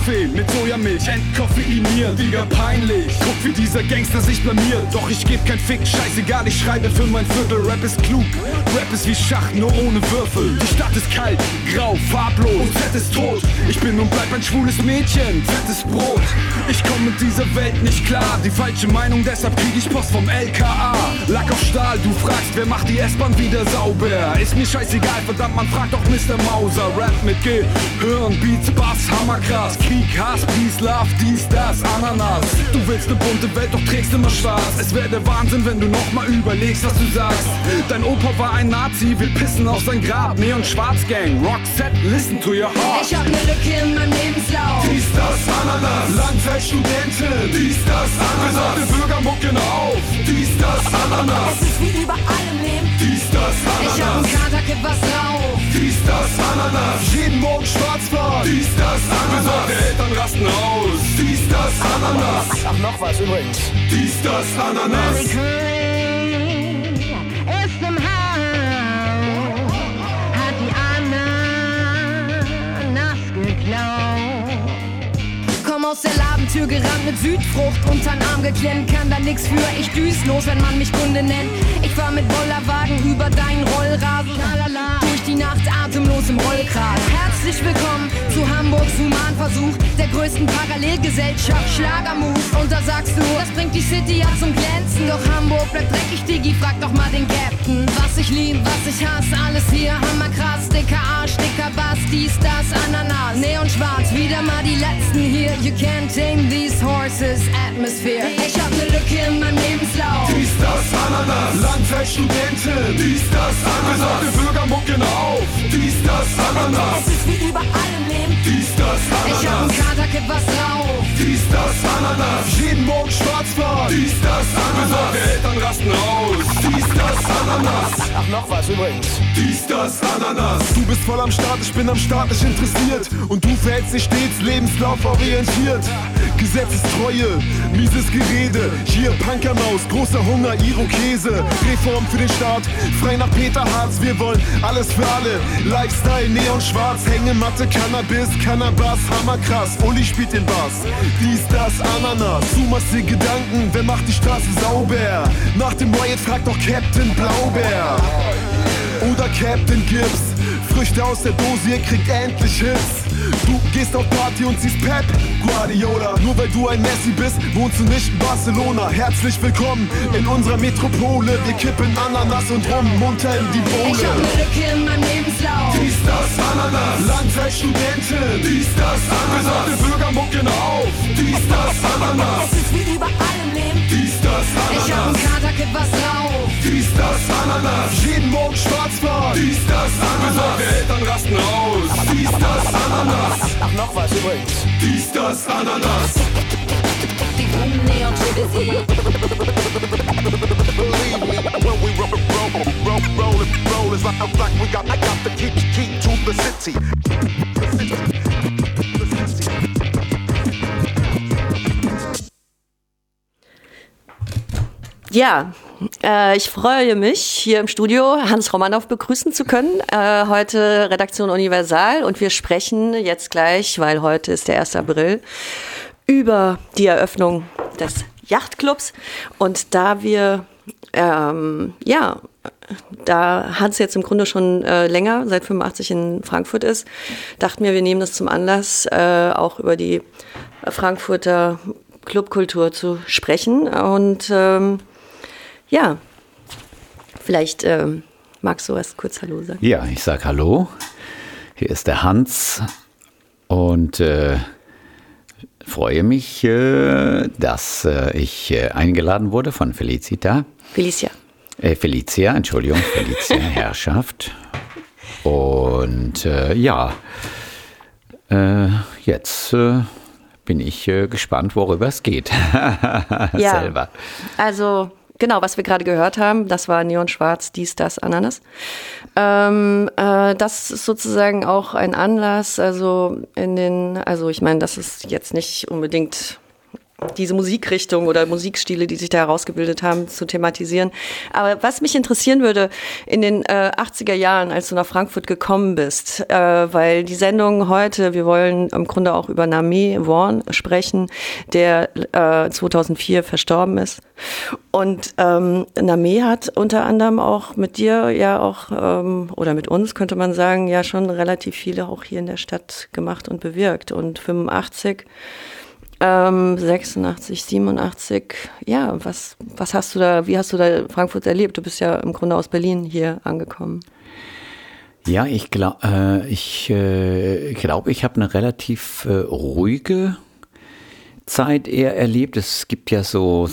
Kaffee mit Sojamilch, entkoffeiniert, Digga, peinlich. Guck, wie dieser Gangster sich blamiert. Doch ich geb kein Fick, scheißegal, ich schreibe für mein Viertel. Rap ist klug, Rap ist wie Schach, nur ohne Würfel. Die Stadt ist kalt, grau, farblos und Z ist tot. Ich bin und bleib ein schwules Mädchen, fettes Brot. Ich komm mit dieser Welt nicht klar, die falsche Meinung, deshalb krieg ich Post vom LKA. Lack auf Stahl, du fragst, wer macht die S-Bahn wieder sauber? Ist mir scheißegal, verdammt, man fragt doch Mr. Mauser. Rap mit Gehirn, Beats, Bass, hammerkrass. Krieg, Hass, Peace, Love, dies, das, Ananas. Du willst ne bunte Welt, doch trägst immer schwarz. Es wäre der Wahnsinn, wenn du noch mal überlegst, was du sagst. Dein Opa war ein Nazi, will pissen auf sein Grab. Neon Schwarz Gang, Roxette, listen to your heart. Ich hab ne Lücke in meinem Lebenslauf. Dies, das, Ananas. Langzeitstudentin. Dies, das, Ananas. Besagte Bürger mucken auf. Dies, das, Ananas. Es ist wie überall im Leben. Dies, das, Ananas. Ich hab 'n Kater, kipp was drauf. Dies, das, Ananas. Jeden Morgen schwarz fahren. Dies, das, Ananas. Besagte Eltern rasten aus. Dies, das, Ananas. Ach, noch was übrigens. Dies, das, Ananas. Ist im Haus, hat die Ananas geklaut. Komm aus der Labentür gerannt mit Südfrucht untern Arm geklemmt, kann da nix für, ich düs los, wenn man mich Kunde nennt. Ich fahr mit Bollerwagen über deinen Rollrasen, lalala, durch die Nacht atemlos im Rollkragen. Herzlich willkommen zu Hamburgs Humanversuch, der größten Parallelgesellschaft, Schlagermove. Und da sagst du, das bringt die City ja zum Glänzen, doch Hamburg bleibt dreckig, Diggi, frag doch mal den Captain. Was ich lieb, was ich hasse, alles hier hammerkrass, dicker Arsch, dicker Bass, dies, das, Ananas, Neon schwarz, wieder mal die letzten hier. You can't tame these horses, Atmosphere. Ich hab ne Lücke in meinem Lebenslauf. Dies, das, Ananas. Langzeitstudentin. Dies, das, Ananas. Besagte Bürger mucken auf. Dies, das, Ananas. Es ist wie überall im Leben. Dies, das, Ananas. Ich hab 'n Kater, kipp was drauf. Dies, das, Ananas. Jeden Morgen schwarz fahren. Dies, das, Ananas. Besagte Eltern rasten aus. Dies, das, Ananas. Ach, noch was übrigens. Dies, das, Ananas. Du bist voll am Start, ich bin am Start nicht interessiert. Und du verhältst dich stets lebenslauforientiert. Gesetzestreue, mieses Gerede. Hier Punkermaus, großer Hunger, Irokese. Reform für den Staat, frei nach Peter Harz. Wir wollen alles für alle. Lifestyle, Neon schwarz, Hängematte, Cannabis, Cannabis, hammerkrass. Uli spielt den Bass. Dies, das, Ananas. Du machst dir Gedanken, wer macht die Straße sauber? Nach dem Riot fragt doch Captain Blaubeer. Oder Captain Gibbs. Früchte aus der Dose, ihr kriegt endlich Hits. Du gehst auf Party und siehst Pep Guardiola. Nur weil du ein Messi bist, wohnst du nicht in Barcelona. Herzlich willkommen in unserer Metropole. Wir kippen Ananas und rum, munter in die Bohle. Ich hab ne Lücke in meinem Lebenslauf. Dies, das, Ananas. Langzeitstudentin. Dies, das, Ananas. Besagte Bürger mucken auf. Dies, das, Ananas. Es ist wie überall im Leben. Dies, das, Ananas. Ich hab 'n Kater, kipp was drauf. Dies, das, Ananas. Jeden Morgen schwarz fahren. Dies, das, Ananas. Besagte Eltern rasten aus. Dies, das, Ananas. Ach, noch was übrigens. Dies, das, Ananas. Die Neon City. Believe me, when we roll, it's like we got the key to the city. Ja, ich freue mich, hier im Studio Hans Romanow begrüßen zu können. Heute Redaktion Universal und wir sprechen jetzt gleich, weil heute ist der 1. April, über die Eröffnung des Yachtclubs. Und da wir, da Hans jetzt im Grunde schon länger, seit 85 in Frankfurt ist, dachten wir nehmen das zum Anlass, auch über die Frankfurter Clubkultur zu sprechen. Und vielleicht magst du was kurz Hallo sagen. Ja, ich sag Hallo. Hier ist der Hans und freue mich, dass ich eingeladen wurde von Felicia, Herrschaft. Und jetzt bin ich gespannt, worüber es geht. Selber. Also genau, was wir gerade gehört haben, das war Neon Schwarz, dies, das, Ananas. Das ist sozusagen auch ein Anlass, ich meine, das ist jetzt nicht unbedingt diese Musikrichtung oder Musikstile, die sich da herausgebildet haben, zu thematisieren. Aber was mich interessieren würde, in den 80er Jahren, als du nach Frankfurt gekommen bist, weil die Sendung heute, wir wollen im Grunde auch über Name Vaughan sprechen, der 2004 verstorben ist. Und Name hat unter anderem auch mit dir ja auch, oder mit uns könnte man sagen, ja schon relativ viele auch hier in der Stadt gemacht und bewirkt. Und 85, 86, 87, ja, was hast du da, wie hast du da Frankfurt erlebt? Du bist ja im Grunde aus Berlin hier angekommen. Ja, ich glaube, ich habe eine relativ ruhige Zeit eher erlebt. Es gibt ja so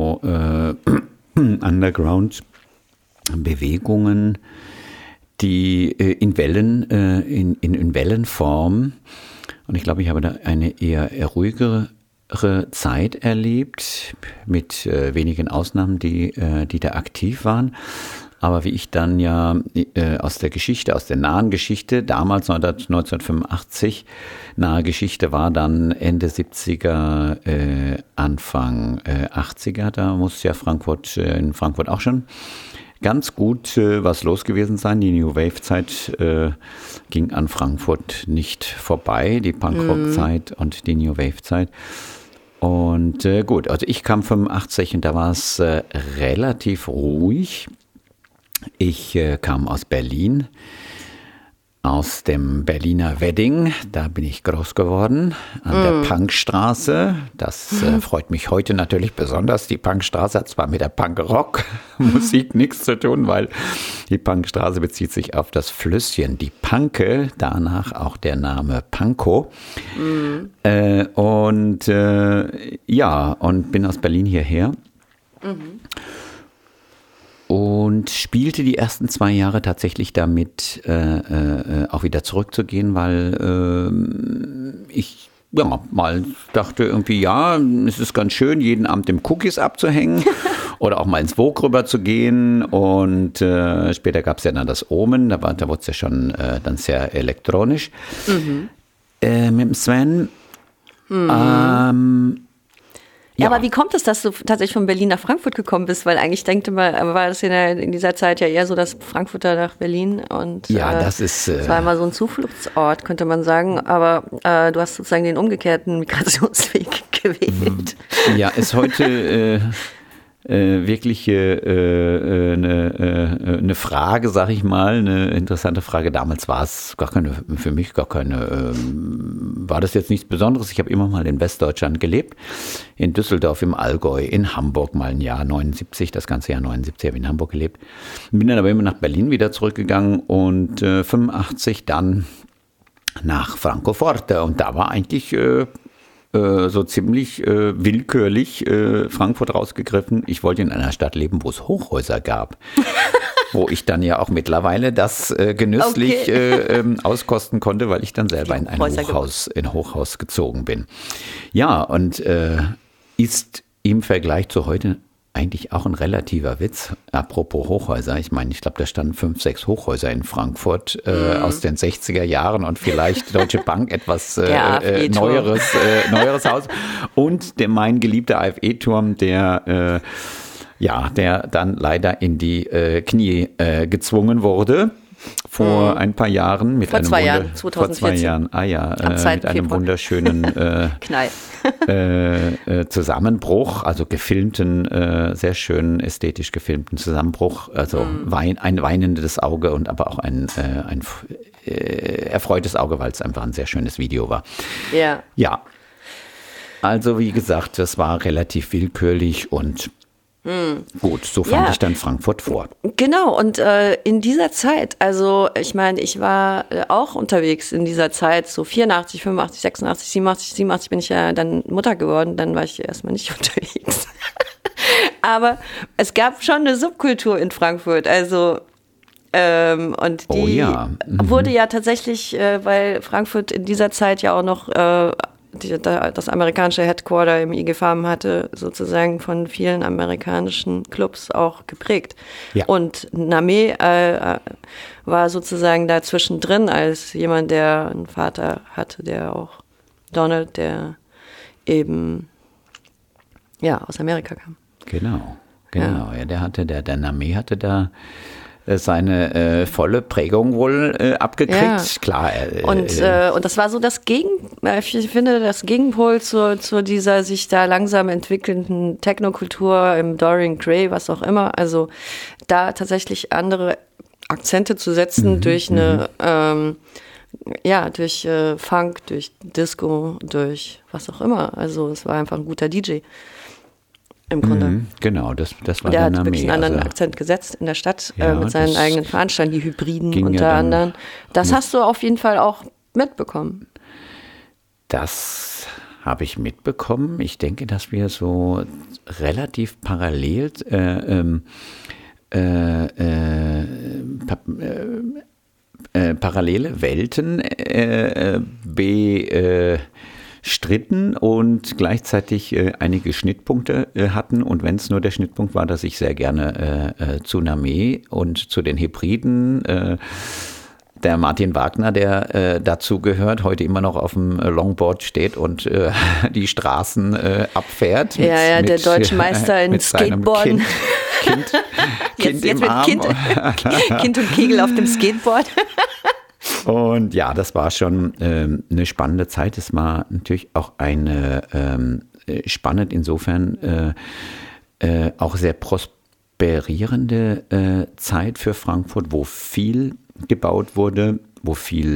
Underground-Bewegungen, die in Wellenform. Und ich glaube, ich habe da eine eher ruhigere Zeit erlebt, mit wenigen Ausnahmen, die da aktiv waren. Aber wie ich dann ja aus der nahen Geschichte, damals 1985, nahe Geschichte war dann Ende 70er, Anfang 80er, da muss ja in Frankfurt auch schon ganz gut was los gewesen sein. Die New Wave-Zeit ging an Frankfurt nicht vorbei, die Punkrock-Zeit und die New Wave-Zeit. Und gut, also ich kam 85 und da war es relativ ruhig. Ich kam aus Berlin, aus dem Berliner Wedding, da bin ich groß geworden, an der Punkstraße. Das freut mich heute natürlich besonders. Die Punkstraße hat zwar mit der Punkrock-Musik nichts zu tun, weil die Punkstraße bezieht sich auf das Flüsschen, die Panke, danach auch der Name Pankow. Und bin aus Berlin hierher. Und spielte die ersten 2 Jahre tatsächlich damit, auch wieder zurückzugehen, weil ich mal dachte irgendwie, es ist ganz schön, jeden Abend im Cookies abzuhängen oder auch mal ins Vogue rüber zu gehen. Und später gab es ja dann das Omen, da wurde es ja schon dann sehr elektronisch mit dem Sven. Ja, aber wie kommt es, dass du tatsächlich von Berlin nach Frankfurt gekommen bist? Weil eigentlich war das in dieser Zeit ja eher so, dass Frankfurter nach Berlin und das war immer so ein Zufluchtsort, könnte man sagen. Aber du hast sozusagen den umgekehrten Migrationsweg gewählt. Ja, ist heute wirklich eine Frage, sag ich mal, eine interessante Frage. Damals war es für mich gar keine, war das jetzt nichts Besonderes. Ich habe immer mal in Westdeutschland gelebt, in Düsseldorf, im Allgäu, in Hamburg mal ein Jahr, 79, das ganze Jahr 79 habe ich in Hamburg gelebt. Bin dann aber immer nach Berlin wieder zurückgegangen und 85 dann nach Francoforte und da war eigentlich so ziemlich willkürlich Frankfurt rausgegriffen. Ich wollte in einer Stadt leben, wo es Hochhäuser gab. Wo ich dann ja auch mittlerweile das genüsslich auskosten konnte, weil ich dann selber in ein Hochhaus gezogen bin. Ja, und ist im Vergleich zu heute eigentlich auch ein relativer Witz. Apropos Hochhäuser, ich meine, ich glaube, da standen 5, 6 Hochhäuser in Frankfurt aus den 60er Jahren und vielleicht Deutsche Bank etwas neueres Haus. Und mein geliebter AfE-Turm, der dann leider in die Knie gezwungen wurde. Vor ein paar Jahren vor 2 Jahren, 2014. Mit einem wunderschönen Zusammenbruch, also gefilmten, sehr schön ästhetisch gefilmten Zusammenbruch, also ein weinendes Auge und aber auch ein erfreutes Auge, weil es einfach ein sehr schönes Video war. Ja. Ja. Also wie gesagt, das war relativ willkürlich und gut, so fand ich dann Frankfurt vor. Genau, und in dieser Zeit, also ich meine, ich war auch unterwegs in dieser Zeit, so 84, 85, 86, 87 bin ich ja dann Mutter geworden, dann war ich erstmal nicht unterwegs. Aber es gab schon eine Subkultur in Frankfurt, also und die wurde ja tatsächlich, weil Frankfurt in dieser Zeit ja auch noch das amerikanische Headquarter im IG Farben hatte, sozusagen von vielen amerikanischen Clubs auch geprägt. Ja. Und Name war sozusagen da zwischendrin als jemand, der einen Vater hatte, der auch Donald, der eben aus Amerika kam. Genau. Ja, der Name hatte da seine volle Prägung wohl abgekriegt. Ja. Klar. Und das war so das ich finde, das Gegenpol zu dieser sich da langsam entwickelnden Technokultur im Dorian Gray, was auch immer. Also da tatsächlich andere Akzente zu setzen durch eine, durch Funk, durch Disco, durch was auch immer. Also es war einfach ein guter DJ. Im Grunde. Genau, das war der der hat Name. wirklich einen anderen Akzent gesetzt in der Stadt mit seinen eigenen Veranstaltungen, die Hybriden unter anderem. Das hast du auf jeden Fall auch mitbekommen. Das habe ich mitbekommen. Ich denke, dass wir so relativ parallel parallele Welten stritten und gleichzeitig einige Schnittpunkte hatten. Und wenn es nur der Schnittpunkt war, dass ich sehr gerne zu Name und zu den Hybriden, der Martin Wagner, der dazu gehört, heute immer noch auf dem Longboard steht und die Straßen abfährt. Der deutsche Meister in Skateboarden. Kind jetzt im Arm. Kind und Kegel auf dem Skateboard. Und ja, das war schon eine spannende Zeit. Es war natürlich auch eine spannend insofern auch sehr prosperierende Zeit für Frankfurt, wo viel gebaut wurde, wo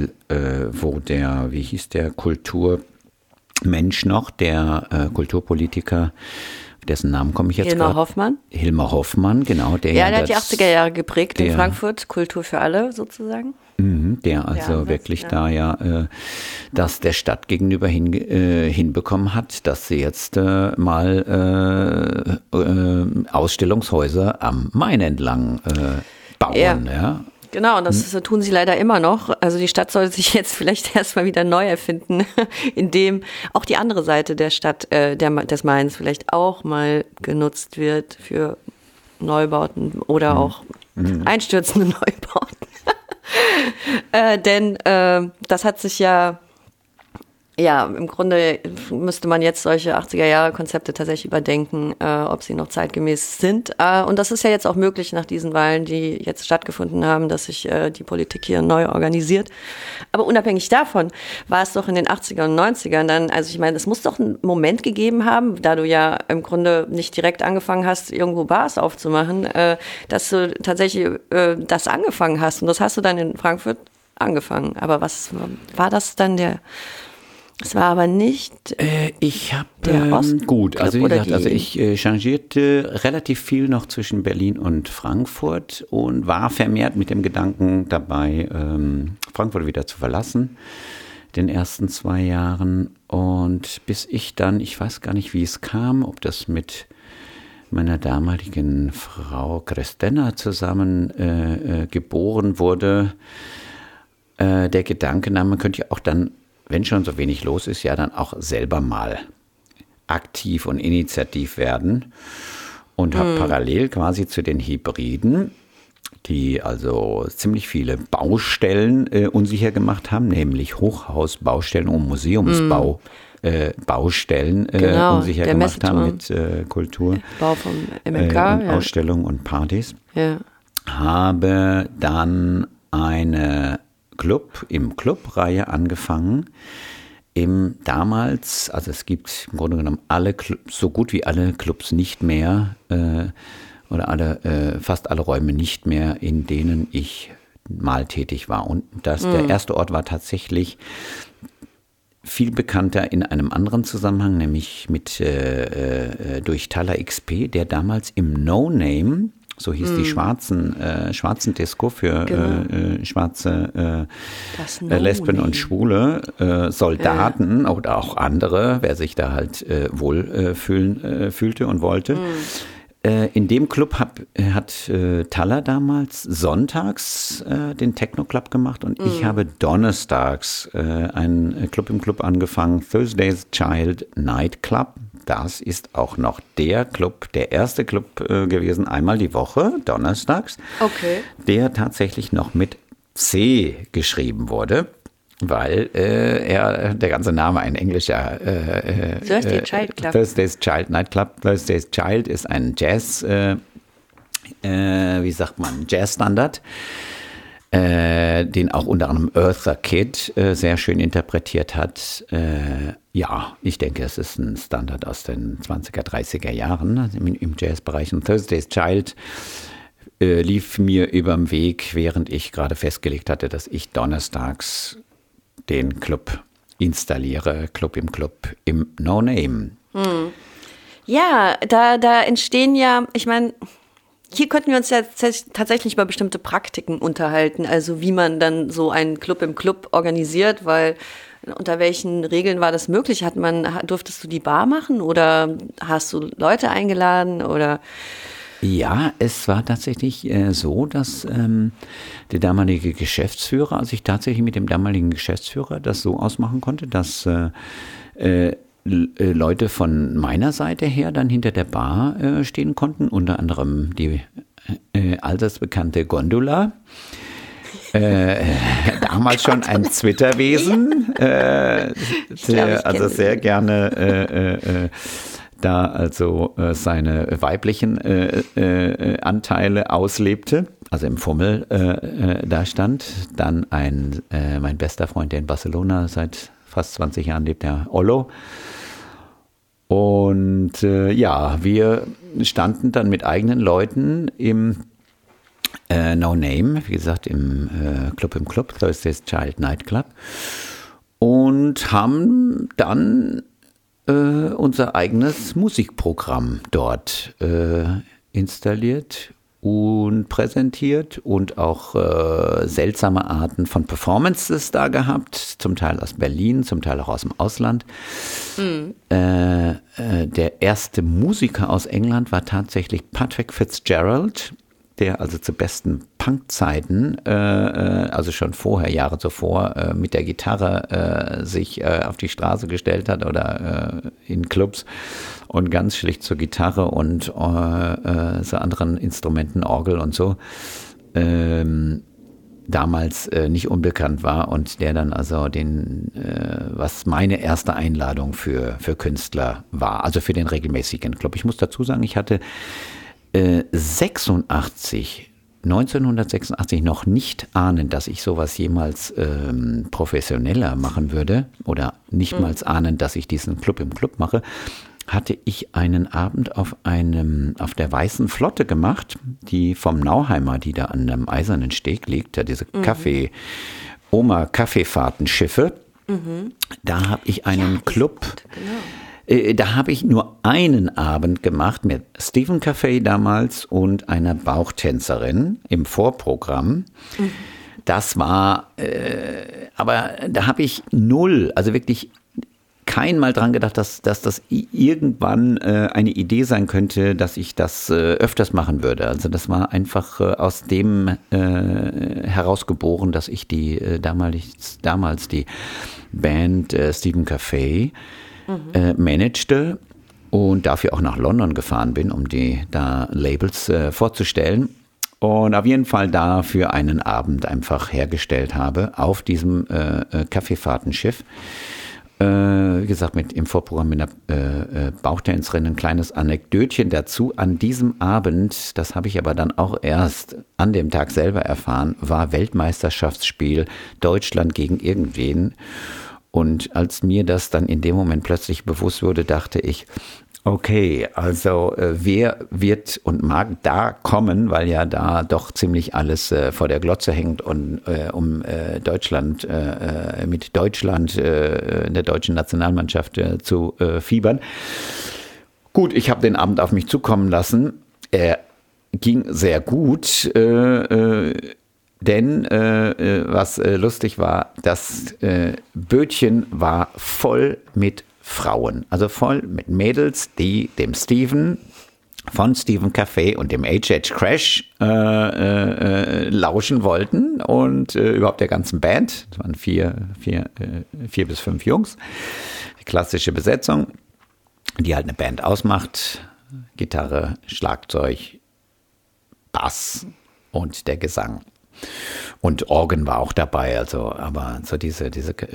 der Kulturmensch noch, der Kulturpolitiker, dessen Namen komme ich jetzt gerade. Hilmar Hoffmann, genau. Der hat die 80er Jahre geprägt in Frankfurt, Kultur für alle sozusagen. Der also wirklich da das der Stadt gegenüber hinbekommen hat, dass sie jetzt mal Ausstellungshäuser am Main entlang bauen. Ja. Genau, und das tun sie leider immer noch. Also die Stadt sollte sich jetzt vielleicht erstmal wieder neu erfinden, indem auch die andere Seite der Stadt, des Mains vielleicht auch mal genutzt wird für Neubauten oder auch einstürzende Neubauten. Denn das hat sich im Grunde müsste man jetzt solche 80er-Jahre-Konzepte tatsächlich überdenken, ob sie noch zeitgemäß sind. Und das ist ja jetzt auch möglich nach diesen Wahlen, die jetzt stattgefunden haben, dass sich die Politik hier neu organisiert. Aber unabhängig davon war es doch in den 80er und 90ern dann, also ich meine, es muss doch einen Moment gegeben haben, da du ja im Grunde nicht direkt angefangen hast, irgendwo Bars aufzumachen, dass du tatsächlich das angefangen hast. Und das hast du dann in Frankfurt angefangen. Aber was war das dann Es war aber nicht ich habe gut, also wie gesagt, ich changierte relativ viel noch zwischen Berlin und Frankfurt und war vermehrt mit dem Gedanken dabei, Frankfurt wieder zu verlassen, den ersten 2 Jahren. Und bis ich dann, ich weiß gar nicht, wie es kam, ob das mit meiner damaligen Frau Christina zusammen geboren wurde, der Gedanke nahm, man könnte ja auch dann, wenn schon so wenig los ist, ja dann auch selber mal aktiv und initiativ werden und habe parallel quasi zu den Hybriden, die also ziemlich viele Baustellen unsicher gemacht haben, nämlich Hochhausbaustellen und Museumsbaustellen unsicher gemacht haben mit Kultur, Bau vom MMK, Ausstellungen und Partys, habe dann eine Clubreihe angefangen, damals, also es gibt im Grunde genommen so gut wie alle Clubs nicht mehr oder fast alle Räume nicht mehr, in denen ich mal tätig war. Und der erste Ort war tatsächlich viel bekannter in einem anderen Zusammenhang, nämlich durch Thaler XP, der damals im No Name, so hieß die schwarzen Disco für schwarze Lesben und Schwule, Soldaten oder auch andere, wer sich da halt wohl fühlte und wollte. In dem Club hat Thaler damals sonntags den Techno-Club gemacht und ich habe donnerstags einen Club im Club angefangen, Thursday's Child Night Club. Das ist auch noch der erste Club gewesen, einmal die Woche, donnerstags, der tatsächlich noch mit C geschrieben wurde. weil der ganze Name ein englischer Thursday's Child Club. Thursday's Child Nightclub. Thursday's Child ist ein Jazz, Jazzstandard, den auch unter anderem Eartha Kitt sehr schön interpretiert hat. Ja, ich denke, es ist ein Standard aus den 20er, 30er Jahren im Jazzbereich. Und Thursday's Child lief mir überm Weg, während ich gerade festgelegt hatte, dass ich donnerstags den Club installiere, Club im No Name. Ja, da entstehen ja, ich meine, hier könnten wir uns ja tatsächlich über bestimmte Praktiken unterhalten, also wie man dann so einen Club im Club organisiert, weil unter welchen Regeln war das möglich? Durftest du die Bar machen oder hast du Leute eingeladen oder? Ja, es war tatsächlich so, dass der damalige Geschäftsführer, also ich tatsächlich mit dem damaligen Geschäftsführer das so ausmachen konnte, dass Leute von meiner Seite her dann hinter der Bar stehen konnten, unter anderem die allseits bekannte Gondola. Damals schon ein Zwitterwesen, der also sehr gerne da also seine weiblichen Anteile auslebte, also im Fummel da stand. Dann mein bester Freund, der in Barcelona seit fast 20 Jahren lebt, der Ollo. Und wir standen dann mit eigenen Leuten im No Name, wie gesagt, im Club, Thursday's Child Nightclub, und haben dann unser eigenes Musikprogramm dort installiert und präsentiert und auch seltsame Arten von Performances da gehabt, zum Teil aus Berlin, zum Teil auch aus dem Ausland. Der erste Musiker aus England war tatsächlich Patrick Fitzgerald, der also zu besten Punk-Zeiten, also schon Jahre zuvor, mit der Gitarre sich auf die Straße gestellt hat oder in Clubs und ganz schlicht zur Gitarre und so anderen Instrumenten, Orgel und so, damals nicht unbekannt war und der dann also was meine erste Einladung für Künstler war, also für den regelmäßigen Club. Ich muss dazu sagen, ich hatte 1986 noch nicht ahnen, dass ich sowas jemals professioneller machen würde oder nicht mal ahnen, dass ich diesen Club im Club mache, hatte ich einen Abend auf der Weißen Flotte gemacht, die vom Nauheimer, die da an einem eisernen Steg liegt, ja, diese Kaffeefahrtenschiffe. Da habe ich einen Club. Genau. Da habe ich nur einen Abend gemacht mit Stephen Café damals und einer Bauchtänzerin im Vorprogramm. Das war, aber da habe ich also wirklich kein Mal dran gedacht, dass das irgendwann eine Idee sein könnte, dass ich das öfters machen würde. Also das war einfach aus dem herausgeboren, dass ich damals die Band Stephen Café managte und dafür auch nach London gefahren bin, um die da Labels vorzustellen. Und auf jeden Fall dafür einen Abend einfach hergestellt habe auf diesem Kaffeefahrtenschiff. Wie gesagt, im Vorprogramm mit einer Bauchtänzerin, ein kleines Anekdötchen dazu. An diesem Abend, das habe ich aber dann auch erst an dem Tag selber erfahren, war Weltmeisterschaftsspiel Deutschland gegen irgendwen. Und als mir das dann in dem Moment plötzlich bewusst wurde, dachte ich, okay, also wer wird und mag da kommen, weil ja da doch ziemlich alles vor der Glotze hängt und um Deutschland, mit Deutschland, in der deutschen Nationalmannschaft zu fiebern. Gut, ich habe den Abend auf mich zukommen lassen. Er ging sehr gut, denn was lustig war, das Bötchen war voll mit Frauen, also voll mit Mädels, die dem Stephen von Stephen Café und dem HH Crash lauschen wollten und überhaupt der ganzen Band. Es waren vier bis fünf Jungs. Die klassische Besetzung, die halt eine Band ausmacht. Gitarre, Schlagzeug, Bass und der Gesang. Und Orgel war auch dabei, also aber so diese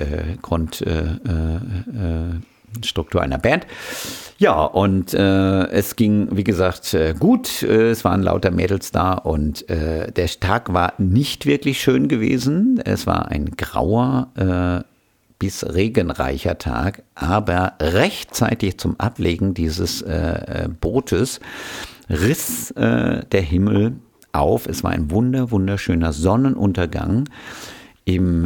Grundstruktur einer Band. Ja, und es ging, wie gesagt, gut. Es waren lauter Mädels da und der Tag war nicht wirklich schön gewesen. Es war ein grauer bis regenreicher Tag, aber rechtzeitig zum Ablegen dieses Bootes riss der Himmel auf. Es war ein wunderschöner Sonnenuntergang im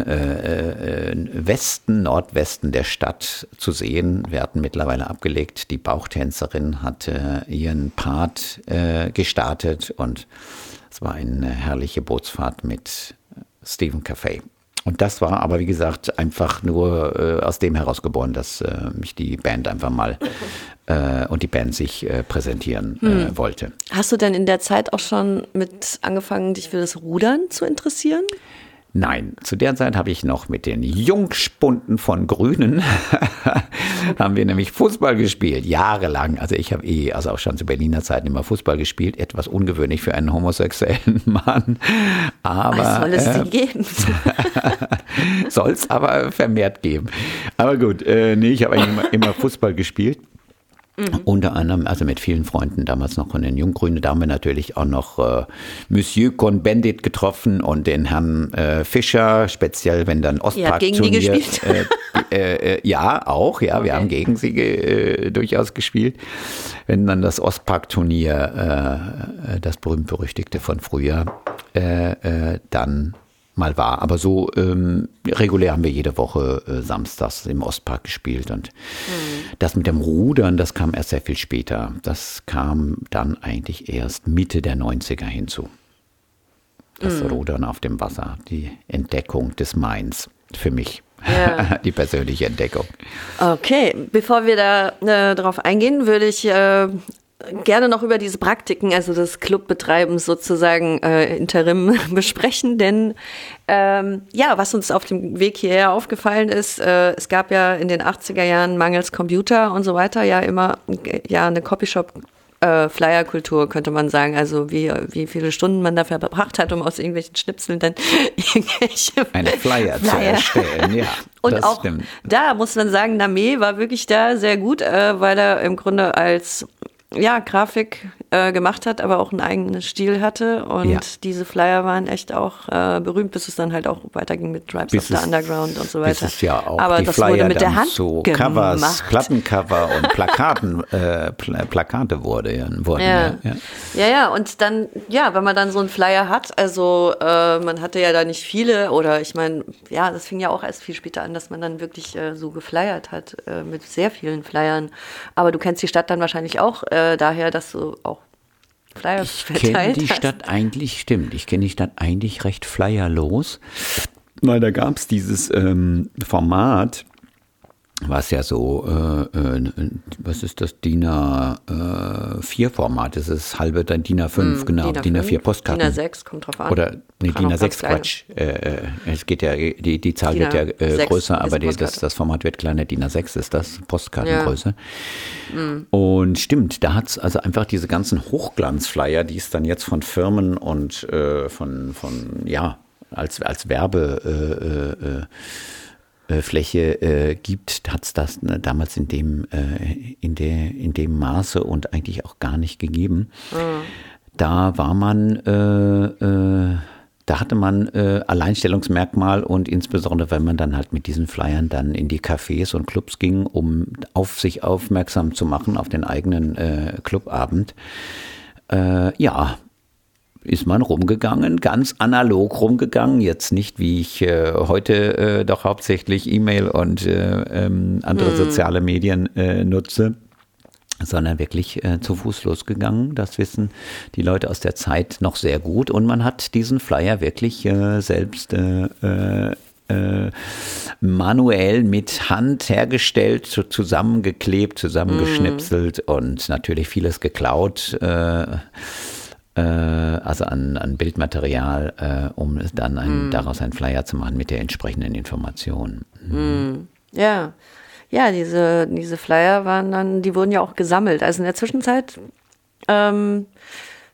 Nordwesten der Stadt zu sehen. Wir hatten mittlerweile abgelegt. Die Bauchtänzerin hatte ihren Part gestartet und es war eine herrliche Bootsfahrt mit Stephen Café. Und das war aber, wie gesagt, einfach nur aus dem herausgeboren, dass mich die Band einfach mal und die Band sich präsentieren wollte. Hast du denn in der Zeit auch schon mit angefangen, dich für das Rudern zu interessieren? Nein, zu der Zeit habe ich noch mit den Jungspunden von Grünen haben wir nämlich Fußball gespielt, jahrelang. Also ich habe also auch schon zu Berliner Zeiten immer Fußball gespielt, etwas ungewöhnlich für einen homosexuellen Mann. Aber was soll es denn geben? Soll es aber vermehrt geben. Aber gut, ich habe eigentlich immer Fußball gespielt. Unter anderem, also mit vielen Freunden damals noch von den Junggrünen, da haben wir natürlich auch noch Monsieur Cohn-Bendit getroffen und den Herrn Fischer, speziell wenn dann Ostpark-Turnier. Gegen die gespielt? Ja, auch, ja, okay. Wir haben gegen sie durchaus gespielt. Wenn dann das Ostpark-Turnier, das berühmt-berüchtigte von früher, dann mal war. Aber so regulär haben wir jede Woche samstags im Ostpark gespielt. Und das mit dem Rudern, das kam erst sehr viel später. Das kam dann eigentlich erst Mitte der 90er hinzu. Das Rudern auf dem Wasser, die Entdeckung des Mains für mich. Ja. Die persönliche Entdeckung. Okay, bevor wir da drauf eingehen, würde ich gerne noch über diese Praktiken, also des Clubbetreibens sozusagen interim besprechen, denn was uns auf dem Weg hierher aufgefallen ist, es gab ja in den 80er Jahren mangels Computer und so weiter ja immer eine Copyshop Flyer-Kultur, könnte man sagen, also wie viele Stunden man dafür verbracht hat, um aus irgendwelchen Schnipseln dann irgendwelche Eine Flyer zu erstellen, ja. Und auch stimmt. Da muss man sagen, Name war wirklich da sehr gut, weil er im Grunde als Grafik gemacht hat, aber auch einen eigenen Stil hatte und diese Flyer waren echt auch berühmt, bis es dann halt auch weiterging mit Tribes of the Underground und so weiter. Bis es ja auch aber die das Flyer wurde mit der Hand zu gemacht. Covers, Plattencover und Plakate wurden. Ja, und dann, wenn man dann so einen Flyer hat, also man hatte ja da nicht viele oder ich meine, das fing ja auch erst viel später an, dass man dann wirklich so geflyert hat mit sehr vielen Flyern. Aber du kennst die Stadt dann wahrscheinlich auch daher, dass du auch Flyer verteilt hast. Ich kenne die Stadt eigentlich recht flyerlos, weil da gab es dieses Format, was ja so, was ist das, DIN A4-Format, das ist halbe DIN A5, genau, DIN A4 Postkarten. DIN A6, kommt drauf an. Oder DIN A6, Quatsch. Es geht ja, die Zahl wird ja größer, aber das Format wird kleiner. DIN A6 ist das, Postkartengröße. Ja. Und stimmt, da hat es also einfach diese ganzen Hochglanzflyer, die es dann jetzt von Firmen und als Werbefläche gibt, hat es das damals in dem Maße und eigentlich auch gar nicht gegeben. Da war man, da hatte man Alleinstellungsmerkmal und insbesondere, wenn man dann halt mit diesen Flyern dann in die Cafés und Clubs ging, um auf sich aufmerksam zu machen, auf den eigenen Clubabend, ist man rumgegangen, ganz analog rumgegangen, jetzt nicht wie ich heute doch hauptsächlich E-Mail und andere soziale Medien nutze, sondern wirklich zu Fuß losgegangen. Das wissen die Leute aus der Zeit noch sehr gut und man hat diesen Flyer wirklich selbst manuell mit Hand hergestellt, zusammengeklebt, zusammengeschnipselt und natürlich vieles geklaut, also an Bildmaterial, um dann daraus einen Flyer zu machen mit der entsprechenden Information. Ja, diese Flyer die wurden ja auch gesammelt. Also in der Zwischenzeit,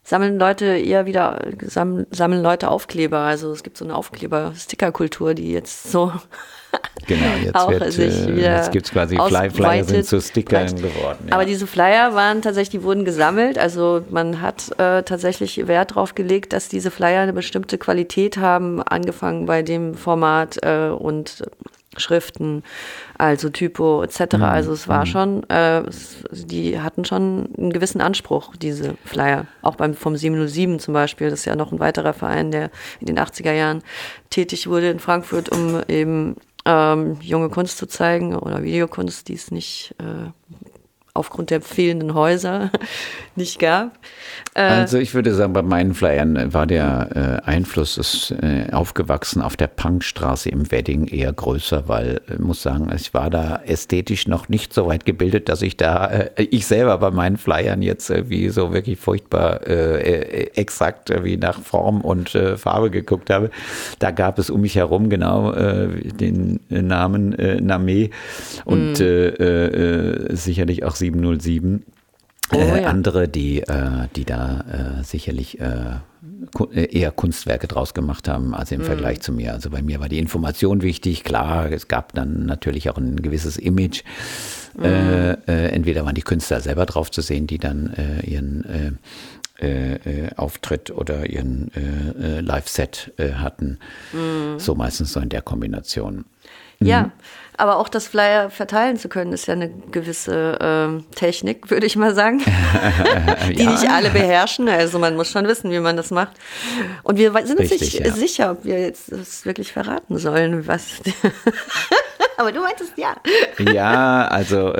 sammeln Leute Leute Aufkleber. Also es gibt so eine Aufkleber-Sticker-Kultur, die jetzt so genau, jetzt gibt es quasi Flyer sind zu Stickern geworden. Ja. Aber diese Flyer die wurden gesammelt. Also man hat tatsächlich Wert darauf gelegt, dass diese Flyer eine bestimmte Qualität haben, angefangen bei dem Format und Schriften, also Typo etc. Also es war schon, die hatten schon einen gewissen Anspruch, diese Flyer. Auch vom 707 zum Beispiel, das ist ja noch ein weiterer Verein, der in den 80er Jahren tätig wurde in Frankfurt, um eben junge Kunst zu zeigen oder Videokunst, die es nicht aufgrund der fehlenden Häuser nicht gab. Also ich würde sagen, bei meinen Flyern war der Einfluss aufgewachsen auf der Punkstraße im Wedding eher größer, weil ich muss sagen, ich war da ästhetisch noch nicht so weit gebildet, dass ich selber bei meinen Flyern jetzt wie so wirklich furchtbar exakt wie nach Form und Farbe geguckt habe. Da gab es um mich herum genau den Namen Name und sicherlich auch 707. Andere, die da sicherlich eher Kunstwerke draus gemacht haben, also im Vergleich zu mir. Also bei mir war die Information wichtig, klar, es gab dann natürlich auch ein gewisses Image. Entweder waren die Künstler selber drauf zu sehen, die dann ihren Auftritt oder ihren Live-Set hatten. So meistens so in der Kombination. Ja, aber auch das Flyer verteilen zu können, ist ja eine gewisse Technik, würde ich mal sagen, die nicht alle beherrschen. Also man muss schon wissen, wie man das macht. Und wir sind uns nicht sicher, ob wir jetzt das wirklich verraten sollen, was... Aber du meintest ja. Ja, also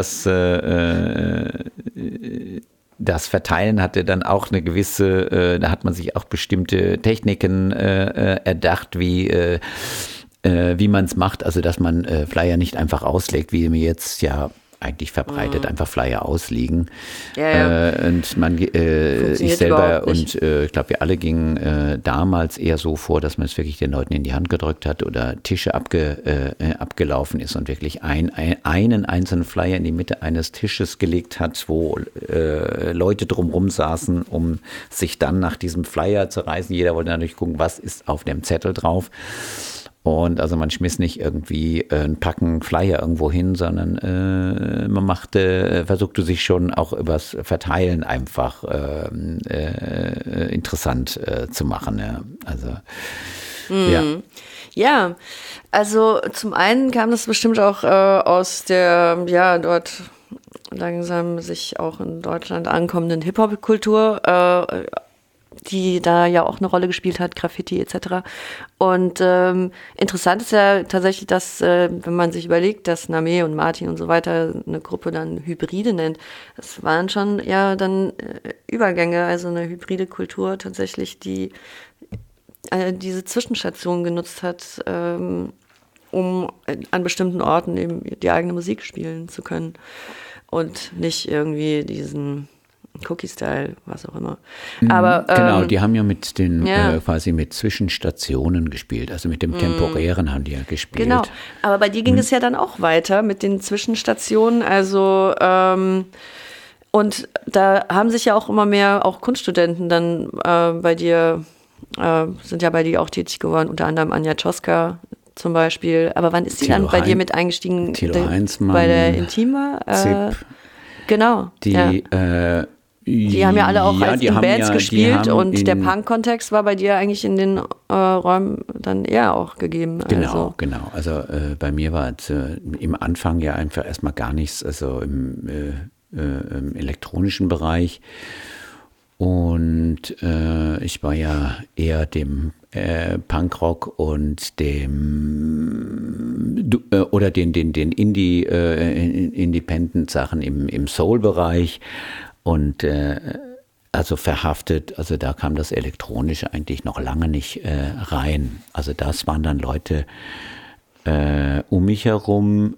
das Verteilen hatte dann auch eine gewisse, da hat man sich auch bestimmte Techniken erdacht, wie man es macht, also dass man Flyer nicht einfach auslegt, wie mir jetzt ja eigentlich verbreitet, einfach Flyer ausliegen. Und ich selber und ich glaube, wir alle gingen damals eher so vor, dass man es wirklich den Leuten in die Hand gedrückt hat oder Tische abgelaufen ist und wirklich einen einzelnen Flyer in die Mitte eines Tisches gelegt hat, wo Leute drumherum saßen, um sich dann nach diesem Flyer zu reißen. Jeder wollte natürlich gucken, was ist auf dem Zettel drauf. Und also man schmiss nicht irgendwie ein Packen Flyer irgendwo hin, sondern man versuchte sich schon auch übers Verteilen einfach interessant zu machen. Ja. Also ja, also zum einen kam das bestimmt auch aus der dort langsam sich auch in Deutschland ankommenden Hip-Hop-Kultur, die da ja auch eine Rolle gespielt hat, Graffiti etc. Und interessant ist ja tatsächlich, dass, wenn man sich überlegt, dass Name und Martin und so weiter eine Gruppe dann Hybride nennt, das waren schon dann Übergänge, also eine hybride Kultur tatsächlich, die diese Zwischenstation genutzt hat, um an bestimmten Orten eben die eigene Musik spielen zu können und nicht irgendwie diesen Cookie-Style, was auch immer. Aber genau, die haben ja mit den quasi mit Zwischenstationen gespielt, also mit dem Temporären haben die ja gespielt. Genau, aber bei dir ging es ja dann auch weiter mit den Zwischenstationen, also und da haben sich ja auch immer mehr auch Kunststudenten dann bei dir, sind ja bei dir auch tätig geworden, unter anderem Anja Czoska zum Beispiel. Aber wann ist sie dann bei dir mit eingestiegen? Thilo Heinzmann, bei der Intima? Zip. Genau. Die haben ja alle auch in Bands gespielt und der Punk-Kontext war bei dir eigentlich in den Räumen dann eher auch gegeben. Genau. Also bei mir war im Anfang ja einfach erstmal gar nichts, also im elektronischen Bereich. Und ich war ja eher dem Punkrock und dem oder den Independent-Sachen im Soul-Bereich und also verhaftet, also da kam das Elektronische eigentlich noch lange nicht rein. Also das waren dann Leute um mich herum,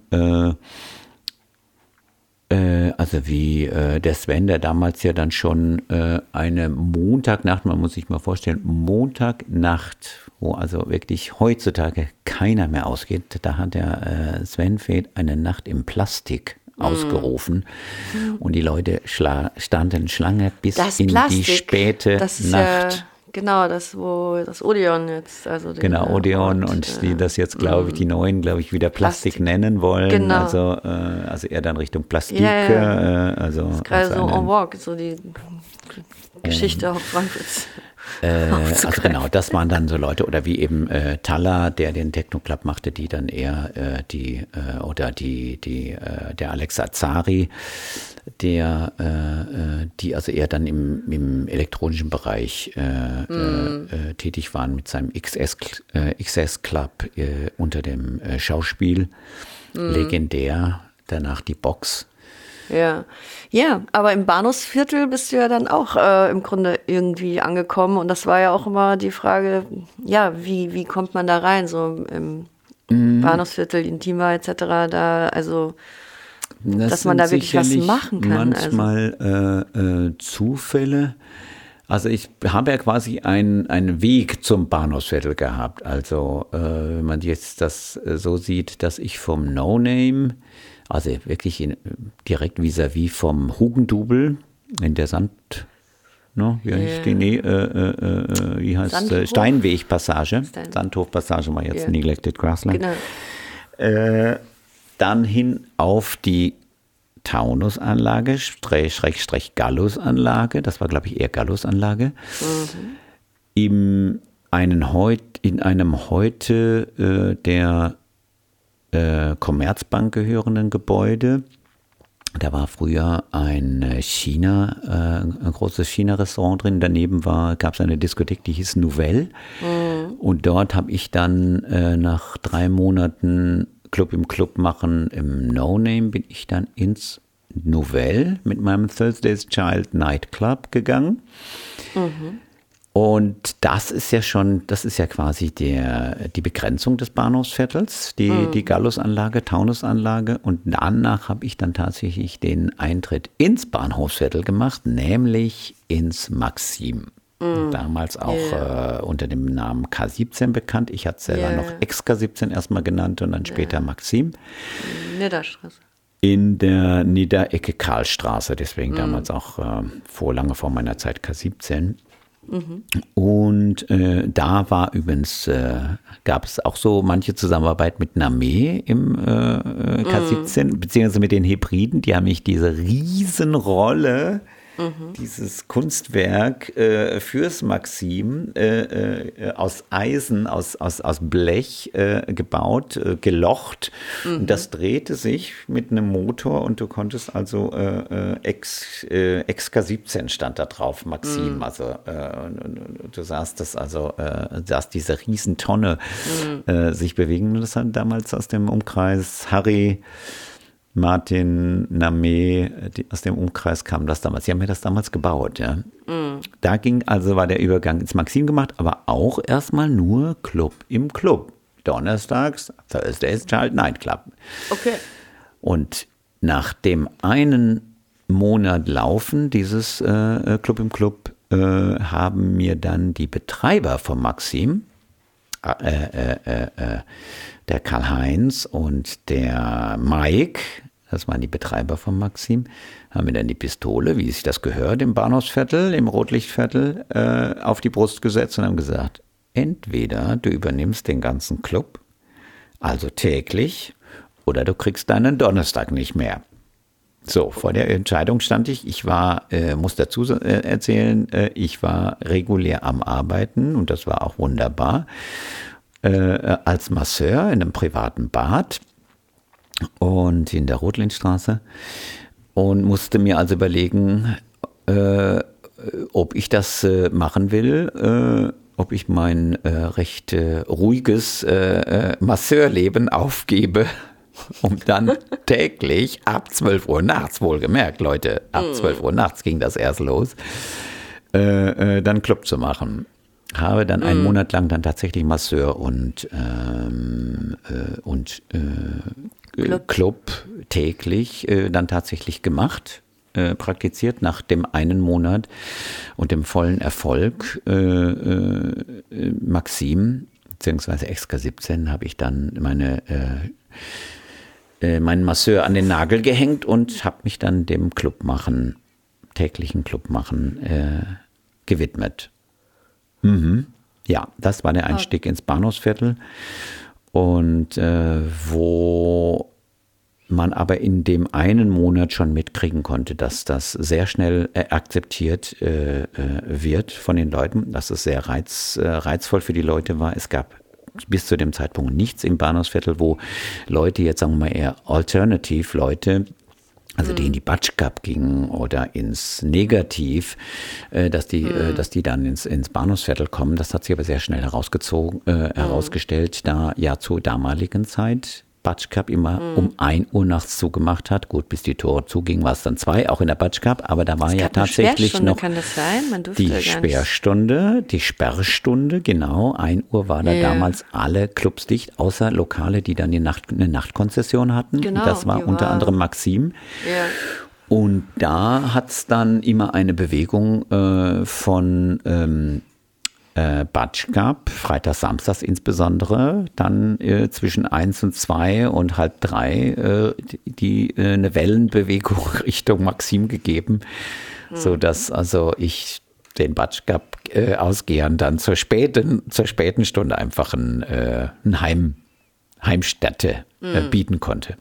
also wie der Sven, der damals ja dann schon eine Montagnacht, man muss sich mal vorstellen, Montagnacht, wo also wirklich heutzutage keiner mehr ausgeht, da hat der Sven Feth eine Nacht im Plastik ausgerufen. Und die Leute standen Schlange bis Das in Plastik, die späte das ist Nacht. Ja, genau, das Odeon jetzt. Also Genau, Odeon und die das jetzt, glaube ich, die Neuen, glaube ich, wieder Plastik nennen wollen. Genau. Also eher dann Richtung Plastik. Das ist gerade so en vogue, so die Geschichte auch Frankfurts. Also genau, das waren dann so Leute, oder wie eben Talla, der den Techno-Club machte, die dann eher der Alex Azari, die also eher dann im elektronischen Bereich tätig waren mit seinem XS Club unter dem Schauspiel. Legendär, danach die Box. Ja, aber im Bahnhofsviertel bist du ja dann auch im Grunde irgendwie angekommen und das war ja auch immer die Frage, ja, wie kommt man da rein, so im Bahnhofsviertel, Intima etc., da, also, dass man da wirklich was machen kann. Manchmal Zufälle. Also ich habe ja quasi einen Weg zum Bahnhofsviertel gehabt. Also wenn man jetzt das so sieht, dass ich vom No Name, also wirklich direkt vis-à-vis vom Hugendubel in der wie heißt Steinwegpassage. Sandhofpassage war jetzt Neglected Grassland. Genau. Dann hin auf die Taunusanlage, / Gallusanlage, das war glaube ich eher Gallusanlage, in einem heute der Commerzbank gehörenden Gebäude. Da war früher ein großes China-Restaurant drin. Daneben gab es eine Diskothek, die hieß Nouvelle. Und dort habe ich dann nach 3 Monaten Club im Club machen im No Name bin ich dann ins Nouvelle mit meinem Thursday's Child Nightclub gegangen. Und das ist ja quasi die Begrenzung des Bahnhofsviertels, die Gallusanlage, Taunusanlage. Und danach habe ich dann tatsächlich den Eintritt ins Bahnhofsviertel gemacht, nämlich ins Maxim. Damals auch unter dem Namen K17 bekannt. Ich hatte es selber noch Ex-K17 erstmal genannt und dann später Maxim. Niederstraße. In der Niederecke Karlstraße, deswegen damals auch lange vor meiner Zeit K17. Und da war übrigens, gab es auch so manche Zusammenarbeit mit Name im K17, beziehungsweise mit den Hebriden, die haben mich diese Riesenrolle, dieses Kunstwerk fürs Maxim aus Eisen, aus Blech gebaut, gelocht. Und das drehte sich mit einem Motor und du konntest also Ex-K17 stand da drauf, Maxim. Also du sahst diese Riesentonne sich bewegen. Und das hat damals aus dem Umkreis Harry, Martin, Name, aus dem Umkreis kam das damals. Sie haben mir das damals gebaut, ja. Da war der Übergang ins Maxim gemacht, aber auch erstmal nur Club im Club. Donnerstags, Thursday's Child Nightclub. Okay. Und nach dem einen Monat Laufen dieses Club im Club haben mir dann die Betreiber vom Maxim, der Karl-Heinz und der Mike, das waren die Betreiber vom Maxim, haben mir dann die Pistole, wie sich das gehört, im Bahnhofsviertel, im Rotlichtviertel, auf die Brust gesetzt und haben gesagt, entweder du übernimmst den ganzen Club, also täglich, oder du kriegst deinen Donnerstag nicht mehr. So, vor der Entscheidung stand ich. Ich war, muss dazu erzählen, ich war regulär am Arbeiten und das war auch wunderbar. Als Masseur in einem privaten Bad und in der Rotlindstraße und musste mir also überlegen, ob ich das machen will, ob ich mein recht ruhiges Masseurleben aufgebe, um dann täglich ab 12 Uhr nachts, wohlgemerkt, Leute, ab 12 Uhr nachts ging das erst los, dann Club zu machen. Habe dann einen Monat lang dann tatsächlich Masseur und Club täglich dann tatsächlich gemacht, praktiziert nach dem einen Monat und dem vollen Erfolg Maxim bzw. Ex-K17 habe ich dann meine meinen Masseur an den Nagel gehängt und habe mich dann dem täglichen Clubmachen gewidmet. Ja, das war der Einstieg ins Bahnhofsviertel. Und wo man aber in dem einen Monat schon mitkriegen konnte, dass das sehr schnell akzeptiert wird von den Leuten, dass es sehr reizvoll für die Leute war. Es gab bis zu dem Zeitpunkt nichts im Bahnhofsviertel, wo Leute, jetzt sagen wir mal eher Alternative-Leute, also die in die Batschkap gingen oder ins Negativ, dass die dann ins Bahnhofsviertel kommen. Das hat sich aber sehr schnell herausgestellt, da ja zur damaligen Zeit Batschkap immer um 1 Uhr nachts zugemacht hat. Gut, bis die Tore zugingen, war es dann 2, auch in der Batschkap, aber da war ja tatsächlich noch kann das sein? Man durfte die Sperrstunde, genau. 1 Uhr war da damals alle Clubs dicht, außer Lokale, die dann eine Nachtkonzession hatten. Genau, das war unter anderem Maxim. Ja. Und da hat es dann immer eine Bewegung von Batschkap, freitags, samstags insbesondere, dann zwischen 1 und 2 und 2:30 eine Wellenbewegung Richtung Maxim gegeben, sodass also ich den Batschkap Ausgehern dann zur späten Stunde einfach eine Heimstätte bieten konnte.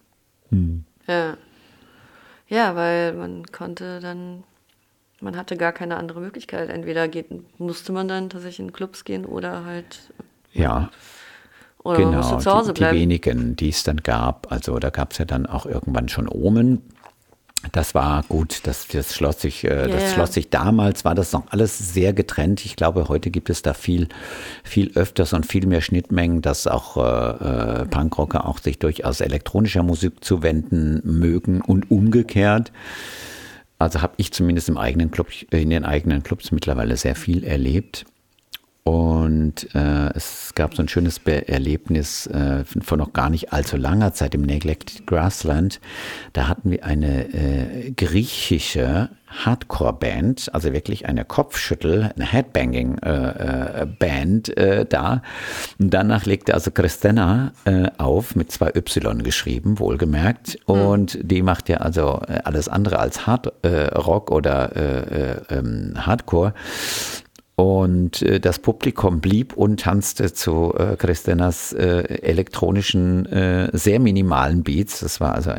Ja, weil man hatte gar keine andere Möglichkeit. Entweder musste man dann tatsächlich in Clubs gehen oder halt. Ja. Oder genau, man musste zu Hause bleiben. Die wenigen, die es dann gab. Also da gab es ja dann auch irgendwann schon Omen. Das war gut, das schloss sich damals, war das noch alles sehr getrennt. Ich glaube, heute gibt es da viel öfters und viel mehr Schnittmengen, dass auch Punkrocker auch sich durchaus elektronischer Musik zuwenden mögen und umgekehrt. Also habe ich zumindest in den eigenen Clubs mittlerweile sehr viel erlebt. Und es gab so ein schönes Erlebnis von noch gar nicht allzu langer Zeit im Neglected Grassland. Da hatten wir eine griechische Hardcore-Band, also wirklich eine eine Headbanging-Band da. Und danach legte also Christina auf, mit 2 Y geschrieben, wohlgemerkt. Und die macht ja also alles andere als Hard-Rock oder Hardcore. Und das Publikum blieb und tanzte zu Christinas elektronischen, sehr minimalen Beats. Das war also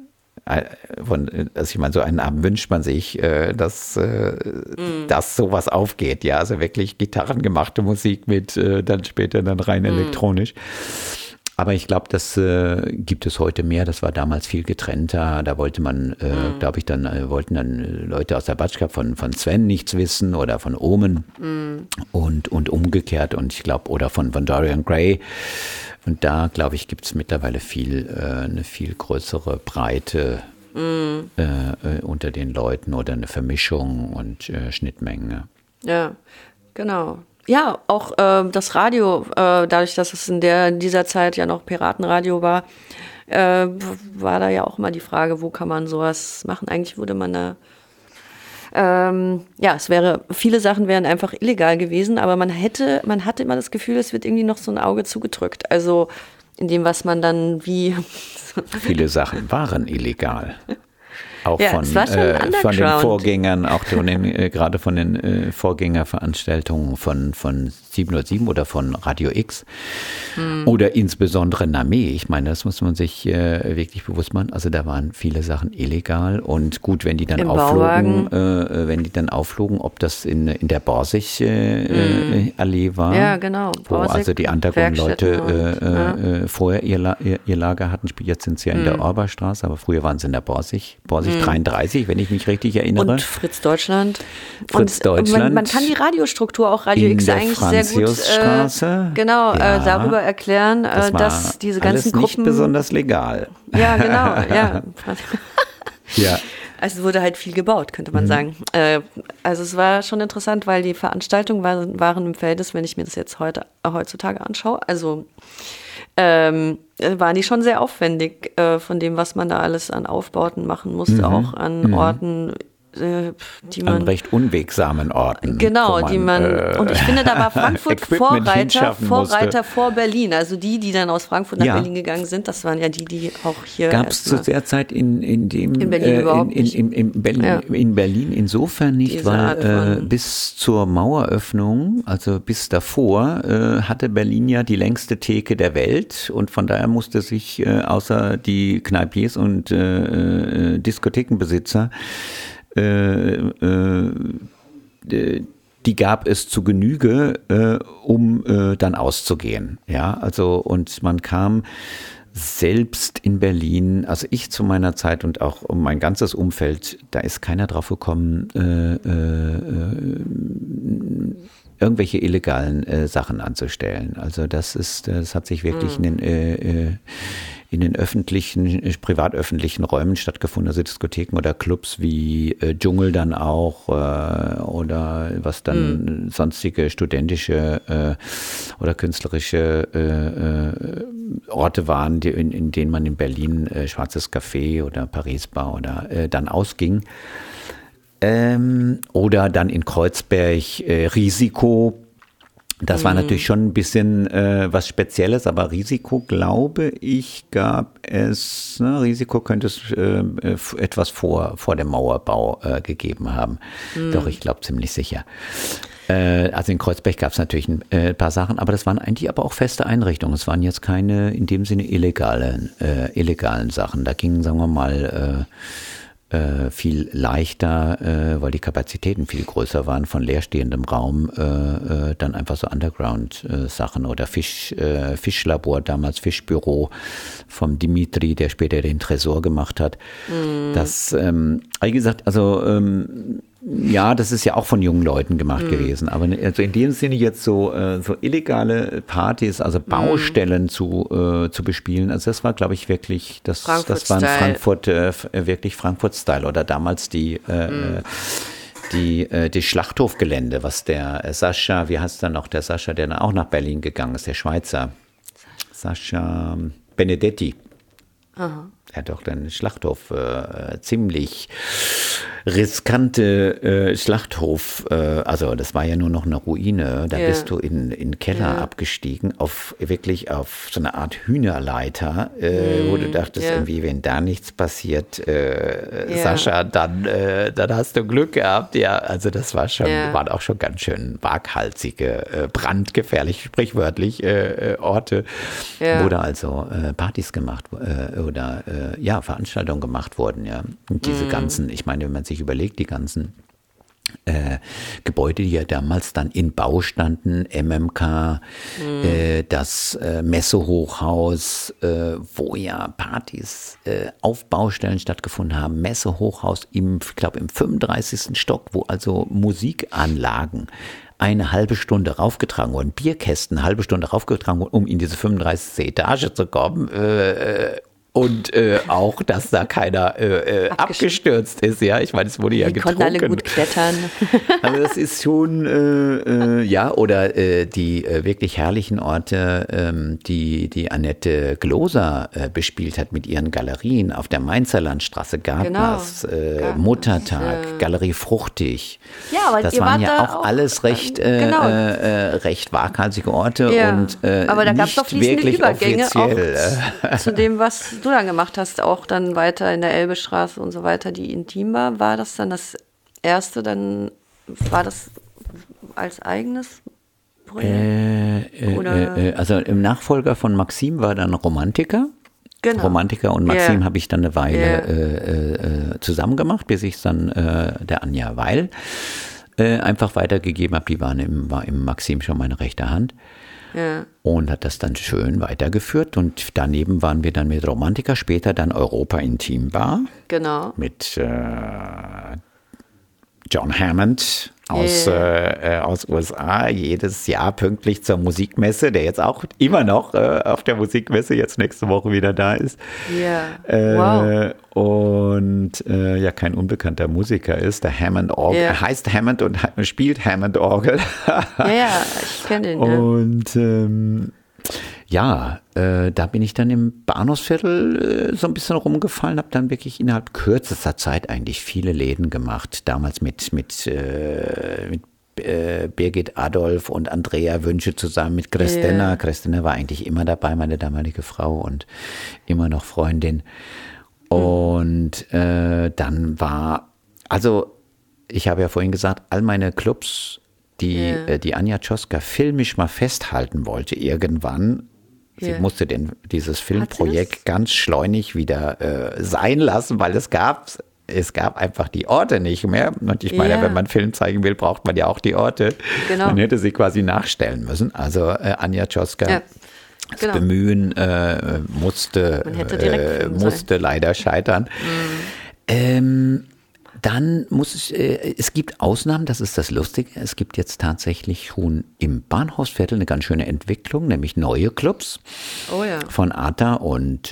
so einen Abend wünscht man sich, dass sowas aufgeht. Ja, also wirklich gitarrengemachte Musik mit dann später rein elektronisch. Aber ich glaube, das gibt es heute mehr. Das war damals viel getrennter. Da wollte man, glaube ich, wollten dann Leute aus der Batschkap von Sven nichts wissen oder von Omen und umgekehrt. Und ich glaube, oder von Dorian Gray. Und da, glaube ich, gibt es mittlerweile eine viel größere Breite unter den Leuten oder eine Vermischung und Schnittmenge. Ja, genau. Ja, auch das Radio, dadurch, dass es in dieser Zeit ja noch Piratenradio war, war da ja auch mal die Frage, wo kann man sowas machen? Eigentlich würde man da, viele Sachen wären einfach illegal gewesen, aber man hatte immer das Gefühl, es wird irgendwie noch so ein Auge zugedrückt. Also in dem, was man dann wie... Viele Sachen waren illegal. Auch ja, von den Vorgängern, auch gerade von den Vorgängerveranstaltungen von 707 oder von Radio X oder insbesondere Namé. Ich meine, das muss man sich wirklich bewusst machen. Also da waren viele Sachen illegal und gut, wenn die dann aufflogen, ob das in der Borsig-Allee war, ja, genau. wo also die Underground-Leute vorher ihr Lager hatten. Jetzt sind sie ja in der Orberstraße, aber früher waren sie in der Borsig 33, wenn ich mich richtig erinnere. Und Fritz Deutschland. Deutschland. Man kann die Radiostruktur, auch Radio X, eigentlich sehr gut darüber erklären, dass diese ganzen Gruppen... Alles nicht besonders legal. Ja, genau, ja. Ja. Also es wurde halt viel gebaut, könnte man sagen. Also es war schon interessant, weil die Veranstaltungen waren im Verhältnis, wenn ich mir das jetzt heutzutage anschaue, also waren die schon sehr aufwendig von dem, was man da alles an Aufbauten machen musste, auch an Orten die man... An recht unwegsamen Orten. Genau, die man... und ich finde, da war Frankfurt Vorreiter vor Berlin. Also die dann aus Frankfurt nach Berlin gegangen sind, das waren ja die auch hier... Gab es zu der Zeit in Berlin überhaupt nicht. In Berlin insofern nicht, weil bis zur Maueröffnung, also bis davor, hatte Berlin ja die längste Theke der Welt und von daher musste sich außer die Kneipiers und Diskothekenbesitzer die gab es zu Genüge, um dann auszugehen. Ja, also und man kam selbst in Berlin, also ich zu meiner Zeit und auch um mein ganzes Umfeld, da ist keiner drauf gekommen, irgendwelche illegalen Sachen anzustellen. Also das hat sich wirklich in den privatöffentlichen Räumen stattgefunden, also Diskotheken oder Clubs wie Dschungel dann auch oder was dann sonstige studentische oder künstlerische Orte waren, in denen man in Berlin Schwarzes Café oder Paris Bar oder dann ausging. Oder dann in Kreuzberg Risiko. Das war natürlich schon ein bisschen was Spezielles, aber Risiko, glaube ich, gab es, Risiko könnte es etwas vor dem Mauerbau gegeben haben. Doch, ich glaube ziemlich sicher. Also in Kreuzberg gab es natürlich ein paar Sachen, aber das waren eigentlich aber auch feste Einrichtungen. Es waren jetzt keine in dem Sinne illegalen Sachen. Da gingen, sagen wir mal, viel leichter, weil die Kapazitäten viel größer waren von leerstehendem Raum, dann einfach so Underground-Sachen oder Fischlabor, damals Fischbüro vom Dimitri, der später den Tresor gemacht hat. Das, wie gesagt, also ja, das ist ja auch von jungen Leuten gemacht gewesen, aber also in dem Sinne jetzt so illegale Partys, also Baustellen zu bespielen, also das war, glaube ich, wirklich, das war in Frankfurt wirklich Frankfurt-Style oder damals die Schlachthofgelände, was der Sascha, wie heißt er noch, der Sascha, der dann auch nach Berlin gegangen ist, der Schweizer, Sascha Benedetti. Aha. Er hat doch den Schlachthof, ziemlich riskante Schlachthof, also das war ja nur noch eine Ruine, da bist du in den Keller abgestiegen, wirklich auf so eine Art Hühnerleiter, wo du dachtest, irgendwie, wenn da nichts passiert, Sascha, dann hast du Glück gehabt, also das war schon, waren auch schon ganz schön waghalsige, brandgefährlich, sprichwörtlich, Orte, wo da also Partys gemacht oder Veranstaltungen gemacht wurden, ja. Und diese ganzen, ich meine, wenn man sich überlegt, die ganzen Gebäude, die ja damals dann in Bau standen, MMK, das Messehochhaus, wo ja Partys auf Baustellen stattgefunden haben, Messehochhaus ich glaube im 35. Stock, wo also Musikanlagen eine halbe Stunde raufgetragen wurden, Bierkästen eine halbe Stunde raufgetragen wurden, um in diese 35. Etage zu kommen, und auch, dass da keiner abgestürzt ist, ja. Ich meine, es wurde ja getrunken. Die konnten alle gut klettern. Also das ist schon, oder die wirklich herrlichen Orte, die Annette Gloser bespielt hat mit ihren Galerien. Auf der Mainzer Landstraße Gartners, Muttertag, Galerie Fruchtig. Ja, aber das waren ja auch alles recht waghalsige Orte und aber da gab es doch fließende Übergänge offiziell. Auch zu dem, was du dann gemacht hast, auch dann weiter in der Elbestraße und so weiter, die intim war. War das dann das erste, dann war das als eigenes Projekt? Also im Nachfolger von Maxim war dann Romantiker. Genau. Romantiker und Maxim habe ich dann eine Weile zusammen gemacht, bis ich es dann der Anja Weil einfach weitergegeben habe. Die war im Maxim schon meine rechte Hand. Ja. Und hat das dann schön weitergeführt. Und daneben waren wir dann mit Romantiker, später dann Europa Intim Bar. Genau. Mit John Hammond aus USA, jedes Jahr pünktlich zur Musikmesse, der jetzt auch immer noch auf der Musikmesse jetzt nächste Woche wieder da ist. Ja, wow. Und kein unbekannter Musiker ist, der Hammond Orgel, heißt Hammond und spielt Hammond Orgel. Ja, ich kenne den. Und Ja, da bin ich dann im Bahnhofsviertel so ein bisschen rumgefallen, habe dann wirklich innerhalb kürzester Zeit eigentlich viele Läden gemacht. Damals mit Birgit Adolf und Andrea Wünsche zusammen mit Christina. Yeah. Christina war eigentlich immer dabei, meine damalige Frau und immer noch Freundin. Und dann war, also ich habe ja vorhin gesagt, all meine Clubs, die Anja Czoska filmisch mal festhalten wollte irgendwann. Sie musste dieses Filmprojekt ganz schleunig wieder sein lassen, weil es gab einfach die Orte nicht mehr. Und ich meine, wenn man Film zeigen will, braucht man ja auch die Orte. Genau. Man hätte sie quasi nachstellen müssen. Also Anja Czoska, das Bemühen musste leider scheitern. Dann es gibt Ausnahmen, das ist das Lustige. Es gibt jetzt tatsächlich schon im Bahnhofsviertel eine ganz schöne Entwicklung, nämlich neue Clubs von Ata und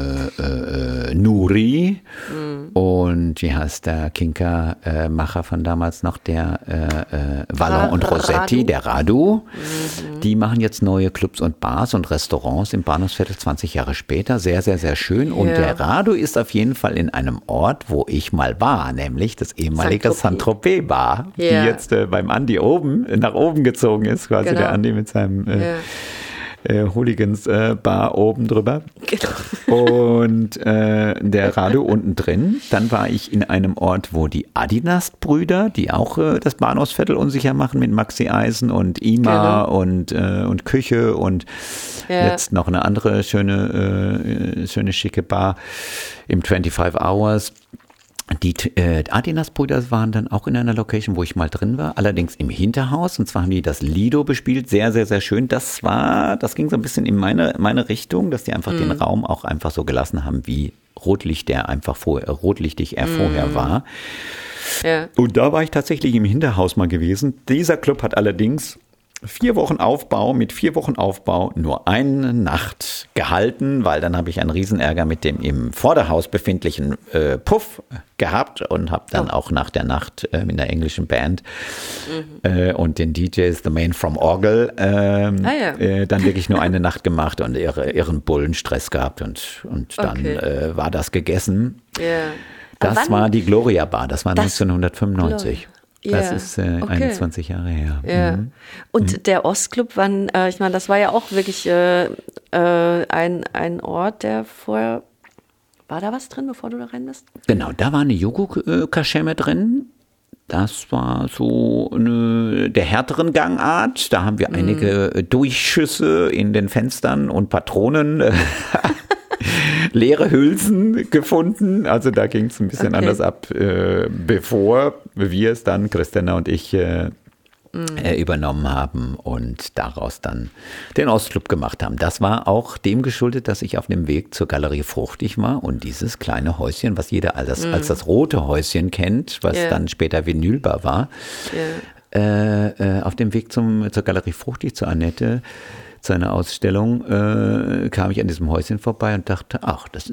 Nuri und wie heißt der Kinker-Macher von damals noch, der Wallon und Rossetti, der Radu. Die machen jetzt neue Clubs und Bars und Restaurants im Bahnhofsviertel 20 Jahre später. Sehr, sehr, sehr schön. Und der Radu ist auf jeden Fall in einem Ort, wo ich mal war, nämlich das ehemalige Saint-Tropez Bar, die jetzt beim Andi nach oben gezogen ist, quasi der Andi mit seinem Hooligans Bar oben drüber. Genau. Und der Radu unten drin. Dann war ich in einem Ort, wo die Adinast-Brüder, die auch das Bahnhofsviertel unsicher machen mit Maxi Eisen und Ima und Küche und jetzt noch eine andere schöne schicke Bar im 25 Hours. Die Adinas-Brüder waren dann auch in einer Location, wo ich mal drin war, allerdings im Hinterhaus. Und zwar haben die das Lido bespielt, sehr, sehr, sehr schön. Das ging so ein bisschen in meine Richtung, dass die einfach den Raum auch einfach so gelassen haben, wie rotlichtig er vorher war. Ja. Und da war ich tatsächlich im Hinterhaus mal gewesen. Dieser Club hat allerdings 4 Wochen Aufbau, mit 4 Wochen Aufbau nur eine Nacht gehalten, weil dann habe ich einen Riesenärger mit dem im Vorderhaus befindlichen Puff gehabt und habe dann auch nach der Nacht mit einer englischen Band und den DJs, The Man from Orgel, dann wirklich nur eine Nacht gemacht und ihren Bullenstress gehabt und dann war das gegessen. Yeah. Das war die Gloria Bar, das war 1995. Das ist 21 Jahre her. Ja. Und der Ostclub, ich meine, das war ja auch wirklich ein Ort, der vorher, war da was drin, bevor du da rein bist? Genau, da war eine Joghurt-Kaschemme drin. Das war so der härteren Gangart. Da haben wir einige Durchschüsse in den Fenstern und Patronen. Leere Hülsen gefunden, also da ging es ein bisschen anders ab, bevor wir es dann, Christina und ich, übernommen haben und daraus dann den Ostclub gemacht haben. Das war auch dem geschuldet, dass ich auf dem Weg zur Galerie Fruchtig war und dieses kleine Häuschen, was jeder als das rote Häuschen kennt, was dann später vinylbar war, auf dem Weg zur Galerie Fruchtig, zur Annette, zu einer Ausstellung, kam ich an diesem Häuschen vorbei und dachte, ach, das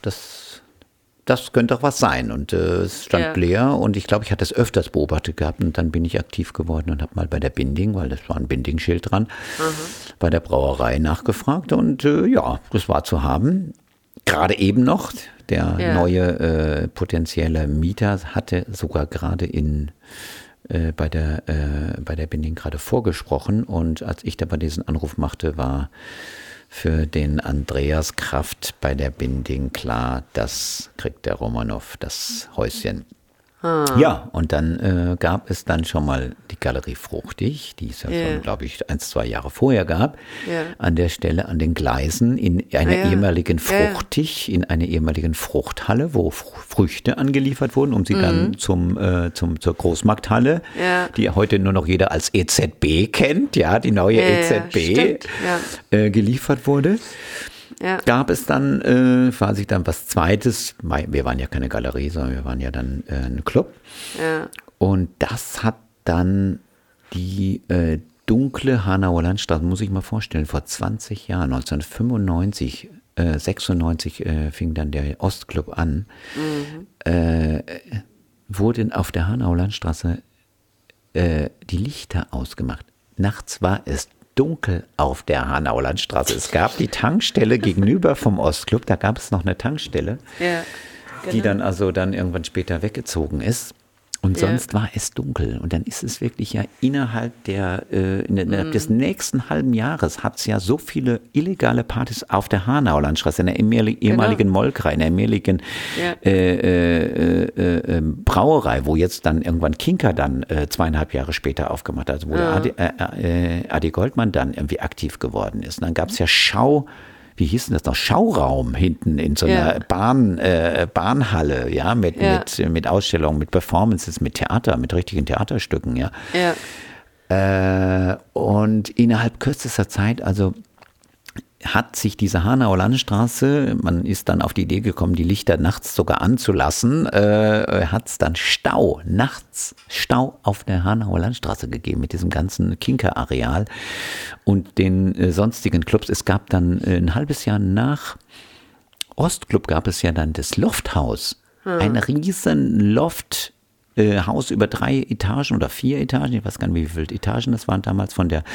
könnte doch was sein. Und es stand leer und ich glaube, ich hatte es öfters beobachtet gehabt und dann bin ich aktiv geworden und habe mal bei der Binding, weil das war ein Binding-Schild dran, bei der Brauerei nachgefragt und das war zu haben. Gerade eben noch, der neue potenzielle Mieter hatte sogar gerade bei der Binding gerade vorgesprochen und als ich da bei diesen Anruf machte, war für den Andreas Kraft bei der Binding klar, das kriegt der Romanov, das Häuschen. Ja, und dann gab es dann schon mal die Galerie Fruchtig, die es ja schon, glaube ich, 1-2 Jahre vorher gab, an der Stelle, an den Gleisen in einer ehemaligen Fruchtig, in einer ehemaligen Fruchthalle, wo Früchte angeliefert wurden, um sie dann zur Großmarkthalle, die heute nur noch jeder als EZB kennt, die neue EZB, geliefert wurde. Ja. Gab es dann quasi dann was Zweites, wir waren ja keine Galerie, sondern wir waren ja dann ein Club. Ja. Und das hat dann die dunkle Hanauer Landstraße, muss ich mal vorstellen, vor 20 Jahren, 1995, 96 fing dann der Ostclub an, wurden auf der Hanauer Landstraße die Lichter ausgemacht. Nachts war es dunkel auf der Hanauer Landstraße. Es gab die Tankstelle gegenüber vom Ostclub, da gab es noch eine Tankstelle, die dann irgendwann später weggezogen ist. Und sonst war es dunkel. Und dann ist es wirklich ja innerhalb des nächsten halben Jahres hat es ja so viele illegale Partys auf der Hanauer Landstraße, in der ehemaligen Molkerei, in der ehemaligen Brauerei, wo jetzt dann irgendwann Kinker dann 2,5 Jahre später aufgemacht hat, also wo der Adi Goldmann dann irgendwie aktiv geworden ist. Und dann gab es ja wie hieß denn das noch? Schauraum hinten in so einer Bahnhalle, ja, mit Ausstellungen, mit Performances, mit Theater, mit richtigen Theaterstücken, ja. Und innerhalb kürzester Zeit, also hat sich diese Hanauer Landstraße, man ist dann auf die Idee gekommen, die Lichter nachts sogar anzulassen, hat es dann nachts Stau auf der Hanauer Landstraße gegeben mit diesem ganzen Kinker-Areal und den sonstigen Clubs. Es gab dann ein halbes Jahr nach Ostclub gab es ja dann das Lofthaus, ein riesen Lofthaus über 3 Etagen oder 4 Etagen, ich weiß gar nicht, wie viele Etagen das waren damals von der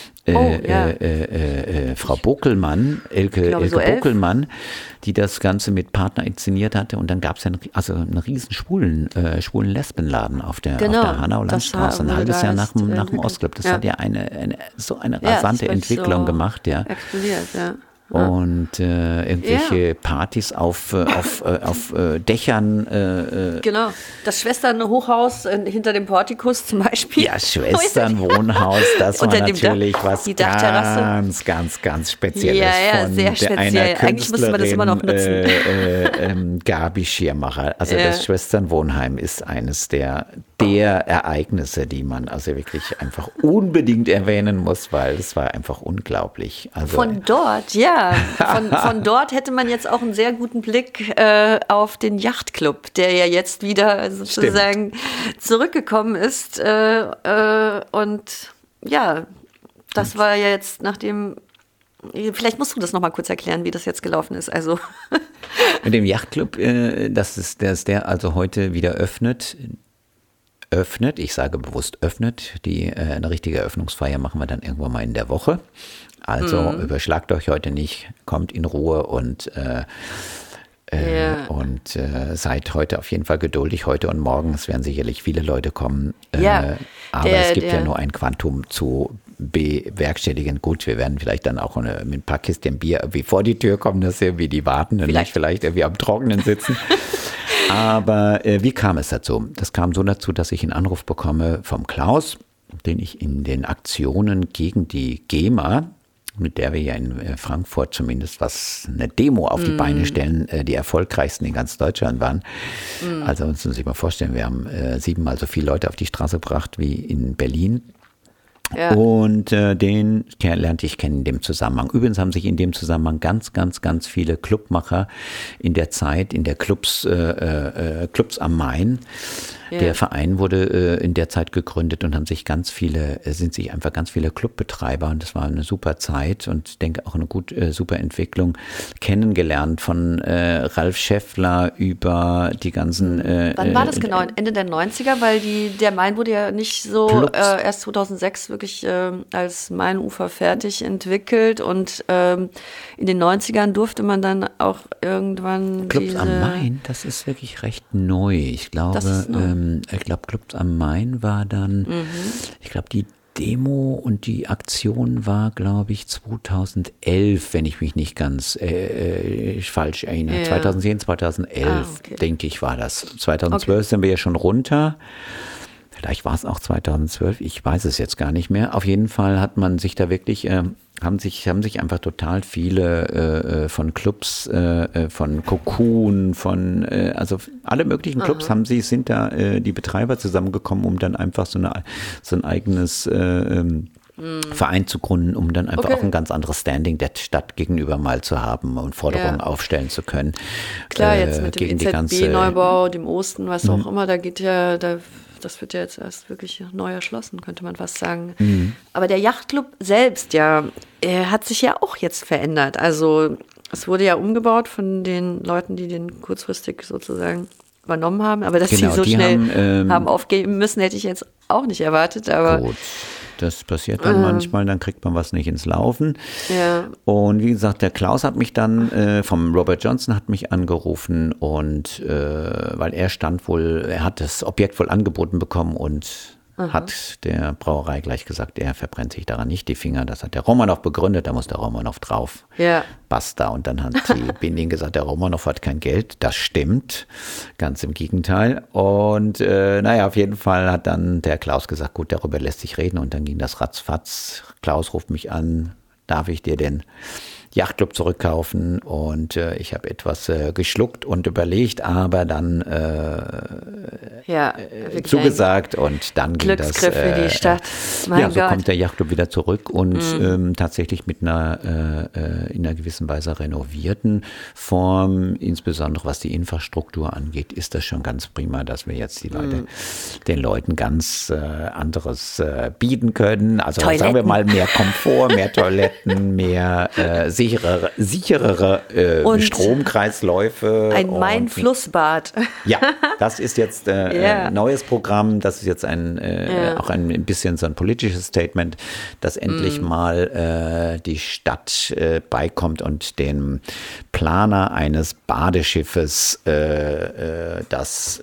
Frau Bokelmann, Elke Bokelmann, die das Ganze mit Partner inszeniert hatte. Und dann gab es ja einen riesen schwulen Lesbenladen auf der Hanauer Landstraße, ein halbes Jahr nach dem Ostclub. Das hat ja eine rasante Entwicklung so gemacht. Ja. Explodiert, ja. Und irgendwelche Partys auf Dächern. Genau, das Schwesternhochhaus hinter dem Portikus zum Beispiel. Ja, Schwesternwohnhaus, das war natürlich was ganz, ganz Spezielles. Ja, sehr speziell. Eigentlich müsste man das immer noch nutzen. Gabi Schirmacher, also das Schwesternwohnheim ist eines der Ereignisse, die man also wirklich einfach unbedingt erwähnen muss, weil es war einfach unglaublich. Also, von dort hätte man jetzt auch einen sehr guten Blick auf den Yachtclub, der ja jetzt wieder sozusagen zurückgekommen ist. Und ja, das war ja jetzt nachdem. Vielleicht musst du das nochmal kurz erklären, wie das jetzt gelaufen ist. Also mit dem Yachtclub, dass der also heute wieder öffnet, ich sage bewusst öffnet, eine richtige Eröffnungsfeier machen wir dann irgendwann mal in der Woche. Also überschlagt euch heute nicht, kommt in Ruhe und seid heute auf jeden Fall geduldig, heute und morgen. Es werden sicherlich viele Leute kommen, aber es gibt ja nur ein Quantum zu bewerkstelligen. Gut, wir werden vielleicht dann auch mit ein paar Kisten Bier irgendwie vor die Tür kommen, dass irgendwie die warten und nicht vielleicht irgendwie am Trockenen sitzen. Aber wie kam es dazu? Das kam so dazu, dass ich einen Anruf bekomme vom Klaus, den ich in den Aktionen gegen die GEMA, mit der wir ja in Frankfurt zumindest eine Demo auf die Beine stellen, die erfolgreichsten in ganz Deutschland waren. Also uns muss ich mal vorstellen, wir haben 7-mal so viele Leute auf die Straße gebracht wie in Berlin. Ja. Und den lernte ich kennen in dem Zusammenhang. Übrigens haben sich in dem Zusammenhang ganz, ganz, ganz viele Clubmacher in der Zeit, in der Clubs am Main. Ja. Der Verein wurde in der Zeit gegründet und sind sich einfach ganz viele Clubbetreiber, und das war eine super Zeit und ich denke auch eine super Entwicklung, kennengelernt von Ralf Schäffler über die ganzen... Wann war das genau? Ende der 90er? Weil der Main wurde ja nicht so erst 2006 wirklich als Mainufer fertig entwickelt, und in den 90ern durfte man dann auch irgendwann Clubs am Main, das ist wirklich recht neu. Ich glaube, Clubs am Main war dann, ich glaube, die Demo und die Aktion war, glaube ich, 2011, wenn ich mich nicht ganz falsch erinnere. Ja. 2010, 2011, denke ich, war das. 2012 sind wir ja schon runter. Vielleicht war es auch 2012, ich weiß es jetzt gar nicht mehr. Auf jeden Fall hat man sich da wirklich, haben sich einfach total viele von Clubs, von Cocoon, also alle möglichen Clubs sind da die Betreiber zusammengekommen, um dann einfach so ein eigenes Verein zu gründen, um dann einfach auch ein ganz anderes Standing der Stadt gegenüber mal zu haben und Forderungen aufstellen zu können. Klar, jetzt mit dem EZB-Neubau, dem Osten, was auch immer, das wird ja jetzt erst wirklich neu erschlossen, könnte man fast sagen. Aber der Yachtclub selbst, hat sich ja auch jetzt verändert. Also es wurde ja umgebaut von den Leuten, die den kurzfristig sozusagen übernommen haben. Aber dass die so schnell haben aufgeben müssen, hätte ich jetzt auch nicht erwartet. Aber gut. das passiert dann manchmal, dann kriegt man was nicht ins Laufen. Ja. Und wie gesagt, der Klaus hat mich dann, vom Robert Johnson hat mich angerufen und weil er hat das Objekt wohl angeboten bekommen und hat der Brauerei gleich gesagt, er verbrennt sich daran nicht die Finger. Das hat der Romanov begründet, da muss der Romanov drauf. Ja. Basta. Und dann hat die Binding gesagt, der Romanov hat kein Geld. Das stimmt. Ganz im Gegenteil. Und auf jeden Fall hat dann der Klaus gesagt, gut, darüber lässt sich reden. Und dann ging das ratzfatz. Klaus ruft mich an, darf ich dir den Yachtclub zurückkaufen? Und ich habe etwas geschluckt und überlegt, aber dann zugesagt und dann ging das. Glücksgriff für die Stadt. Mein Gott. Kommt der Yachtclub wieder zurück und tatsächlich mit einer in einer gewissen Weise renovierten Form, insbesondere was die Infrastruktur angeht, ist das schon ganz prima, dass wir jetzt den Leuten ganz anderes bieten können. Also Toiletten. Sagen wir mal mehr Komfort, mehr Toiletten, mehr sicherere Stromkreisläufe. Ein Main-Flussbad. Ja, das ist jetzt ein neues Programm. Das ist jetzt auch ein bisschen so ein politisches Statement, dass endlich mal die Stadt beikommt und dem Planer eines Badeschiffes das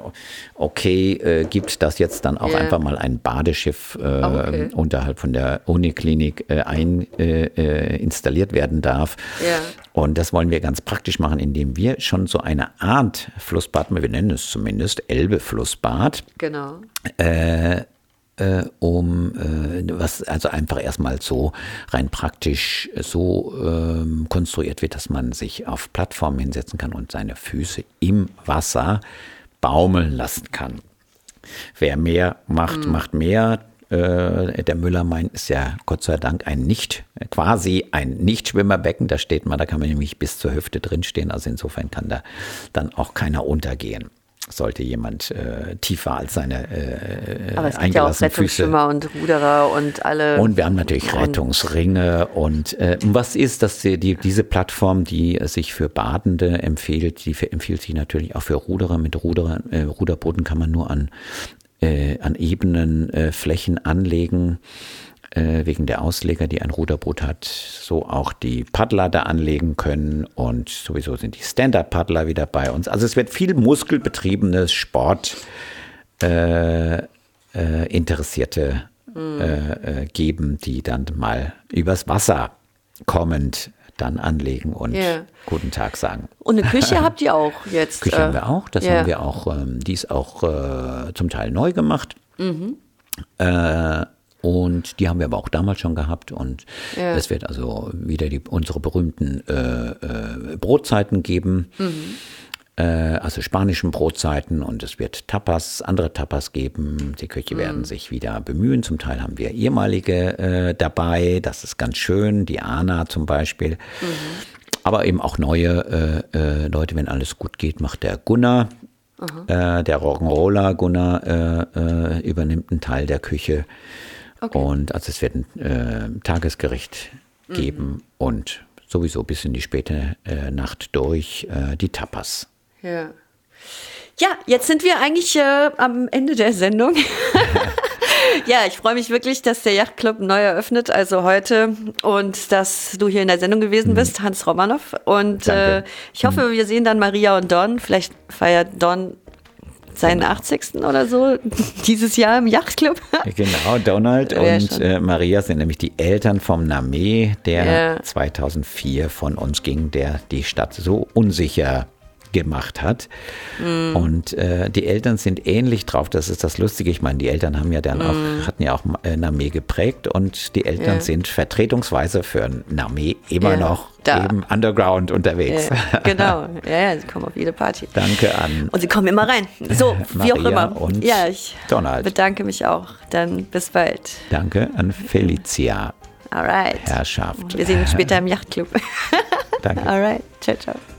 gibt, dass jetzt dann auch einfach mal ein Badeschiff unterhalb von der Uniklinik installiert werden darf. Ja. Und das wollen wir ganz praktisch machen, indem wir schon so eine Art Flussbad, wir nennen es zumindest Elbe-Flussbad, Genau. Was also einfach erstmal so rein praktisch so konstruiert wird, dass man sich auf Plattformen hinsetzen kann und seine Füße im Wasser baumeln lassen kann. Wer mehr macht, macht mehr. Der Müllermain ist ja Gott sei Dank quasi ein Nichtschwimmerbecken. Da kann man nämlich bis zur Hüfte drinstehen. Also insofern kann da dann auch keiner untergehen. Sollte jemand tiefer als seine aber es gibt ja auch Rettungsschwimmer und Ruderer und alle. Und wir haben natürlich Rettungsringe. Und was ist, dass diese Plattform, die sich für Badende empfiehlt, die empfiehlt sich natürlich auch für Ruderer. Mit Ruderbooten kann man nur an ebenen Flächen anlegen, wegen der Ausleger, die ein Ruderboot hat, so auch die Paddler da anlegen können und sowieso sind die Stand-Up-Paddler wieder bei uns. Also es wird viel muskelbetriebenes Sport Interessierte geben, die dann mal übers Wasser kommend dann anlegen und guten Tag sagen. Und eine Küche habt ihr auch jetzt? Küche haben wir auch, haben wir auch, die ist auch zum Teil neu gemacht. Und die haben wir aber auch damals schon gehabt und es wird also wieder unsere berühmten Brotzeiten geben, also spanischen Brotzeiten und es wird andere Tapas geben. Die Köche werden sich wieder bemühen. Zum Teil haben wir ehemalige dabei, das ist ganz schön, die Anna zum Beispiel. Aber eben auch neue Leute, wenn alles gut geht, macht der Gunnar, der Rock'n'Roller Gunnar übernimmt einen Teil der Küche. Okay. Und also es wird ein Tagesgericht geben und sowieso bis in die späte Nacht durch die Tapas. Ja. Ja, jetzt sind wir eigentlich am Ende der Sendung. Ja, ich freue mich wirklich, dass der Yachtclub neu eröffnet, also heute, und dass du hier in der Sendung gewesen bist, Hans Romanov. Und ich hoffe, wir sehen dann Maria und Don. Vielleicht feiert Don seinen 80. oder so dieses Jahr im Yachtclub. Genau, Donald und Maria sind nämlich die Eltern vom Name, der 2004 von uns ging, der die Stadt so unsicher gemacht hat. Und die Eltern sind ähnlich drauf, das ist das Lustige. Ich meine, die Eltern haben ja dann hatten ja auch Name geprägt und die Eltern sind vertretungsweise für Name immer noch im Underground unterwegs. Genau, sie kommen auf jede Party. Danke an. Und sie kommen immer rein. So, wie auch immer. Und ich Donald. Bedanke mich auch. Dann bis bald. Danke an Felicia. Alright. Herrschaft. Wir sehen uns später im Yachtclub. Danke. Alright. Ciao, ciao.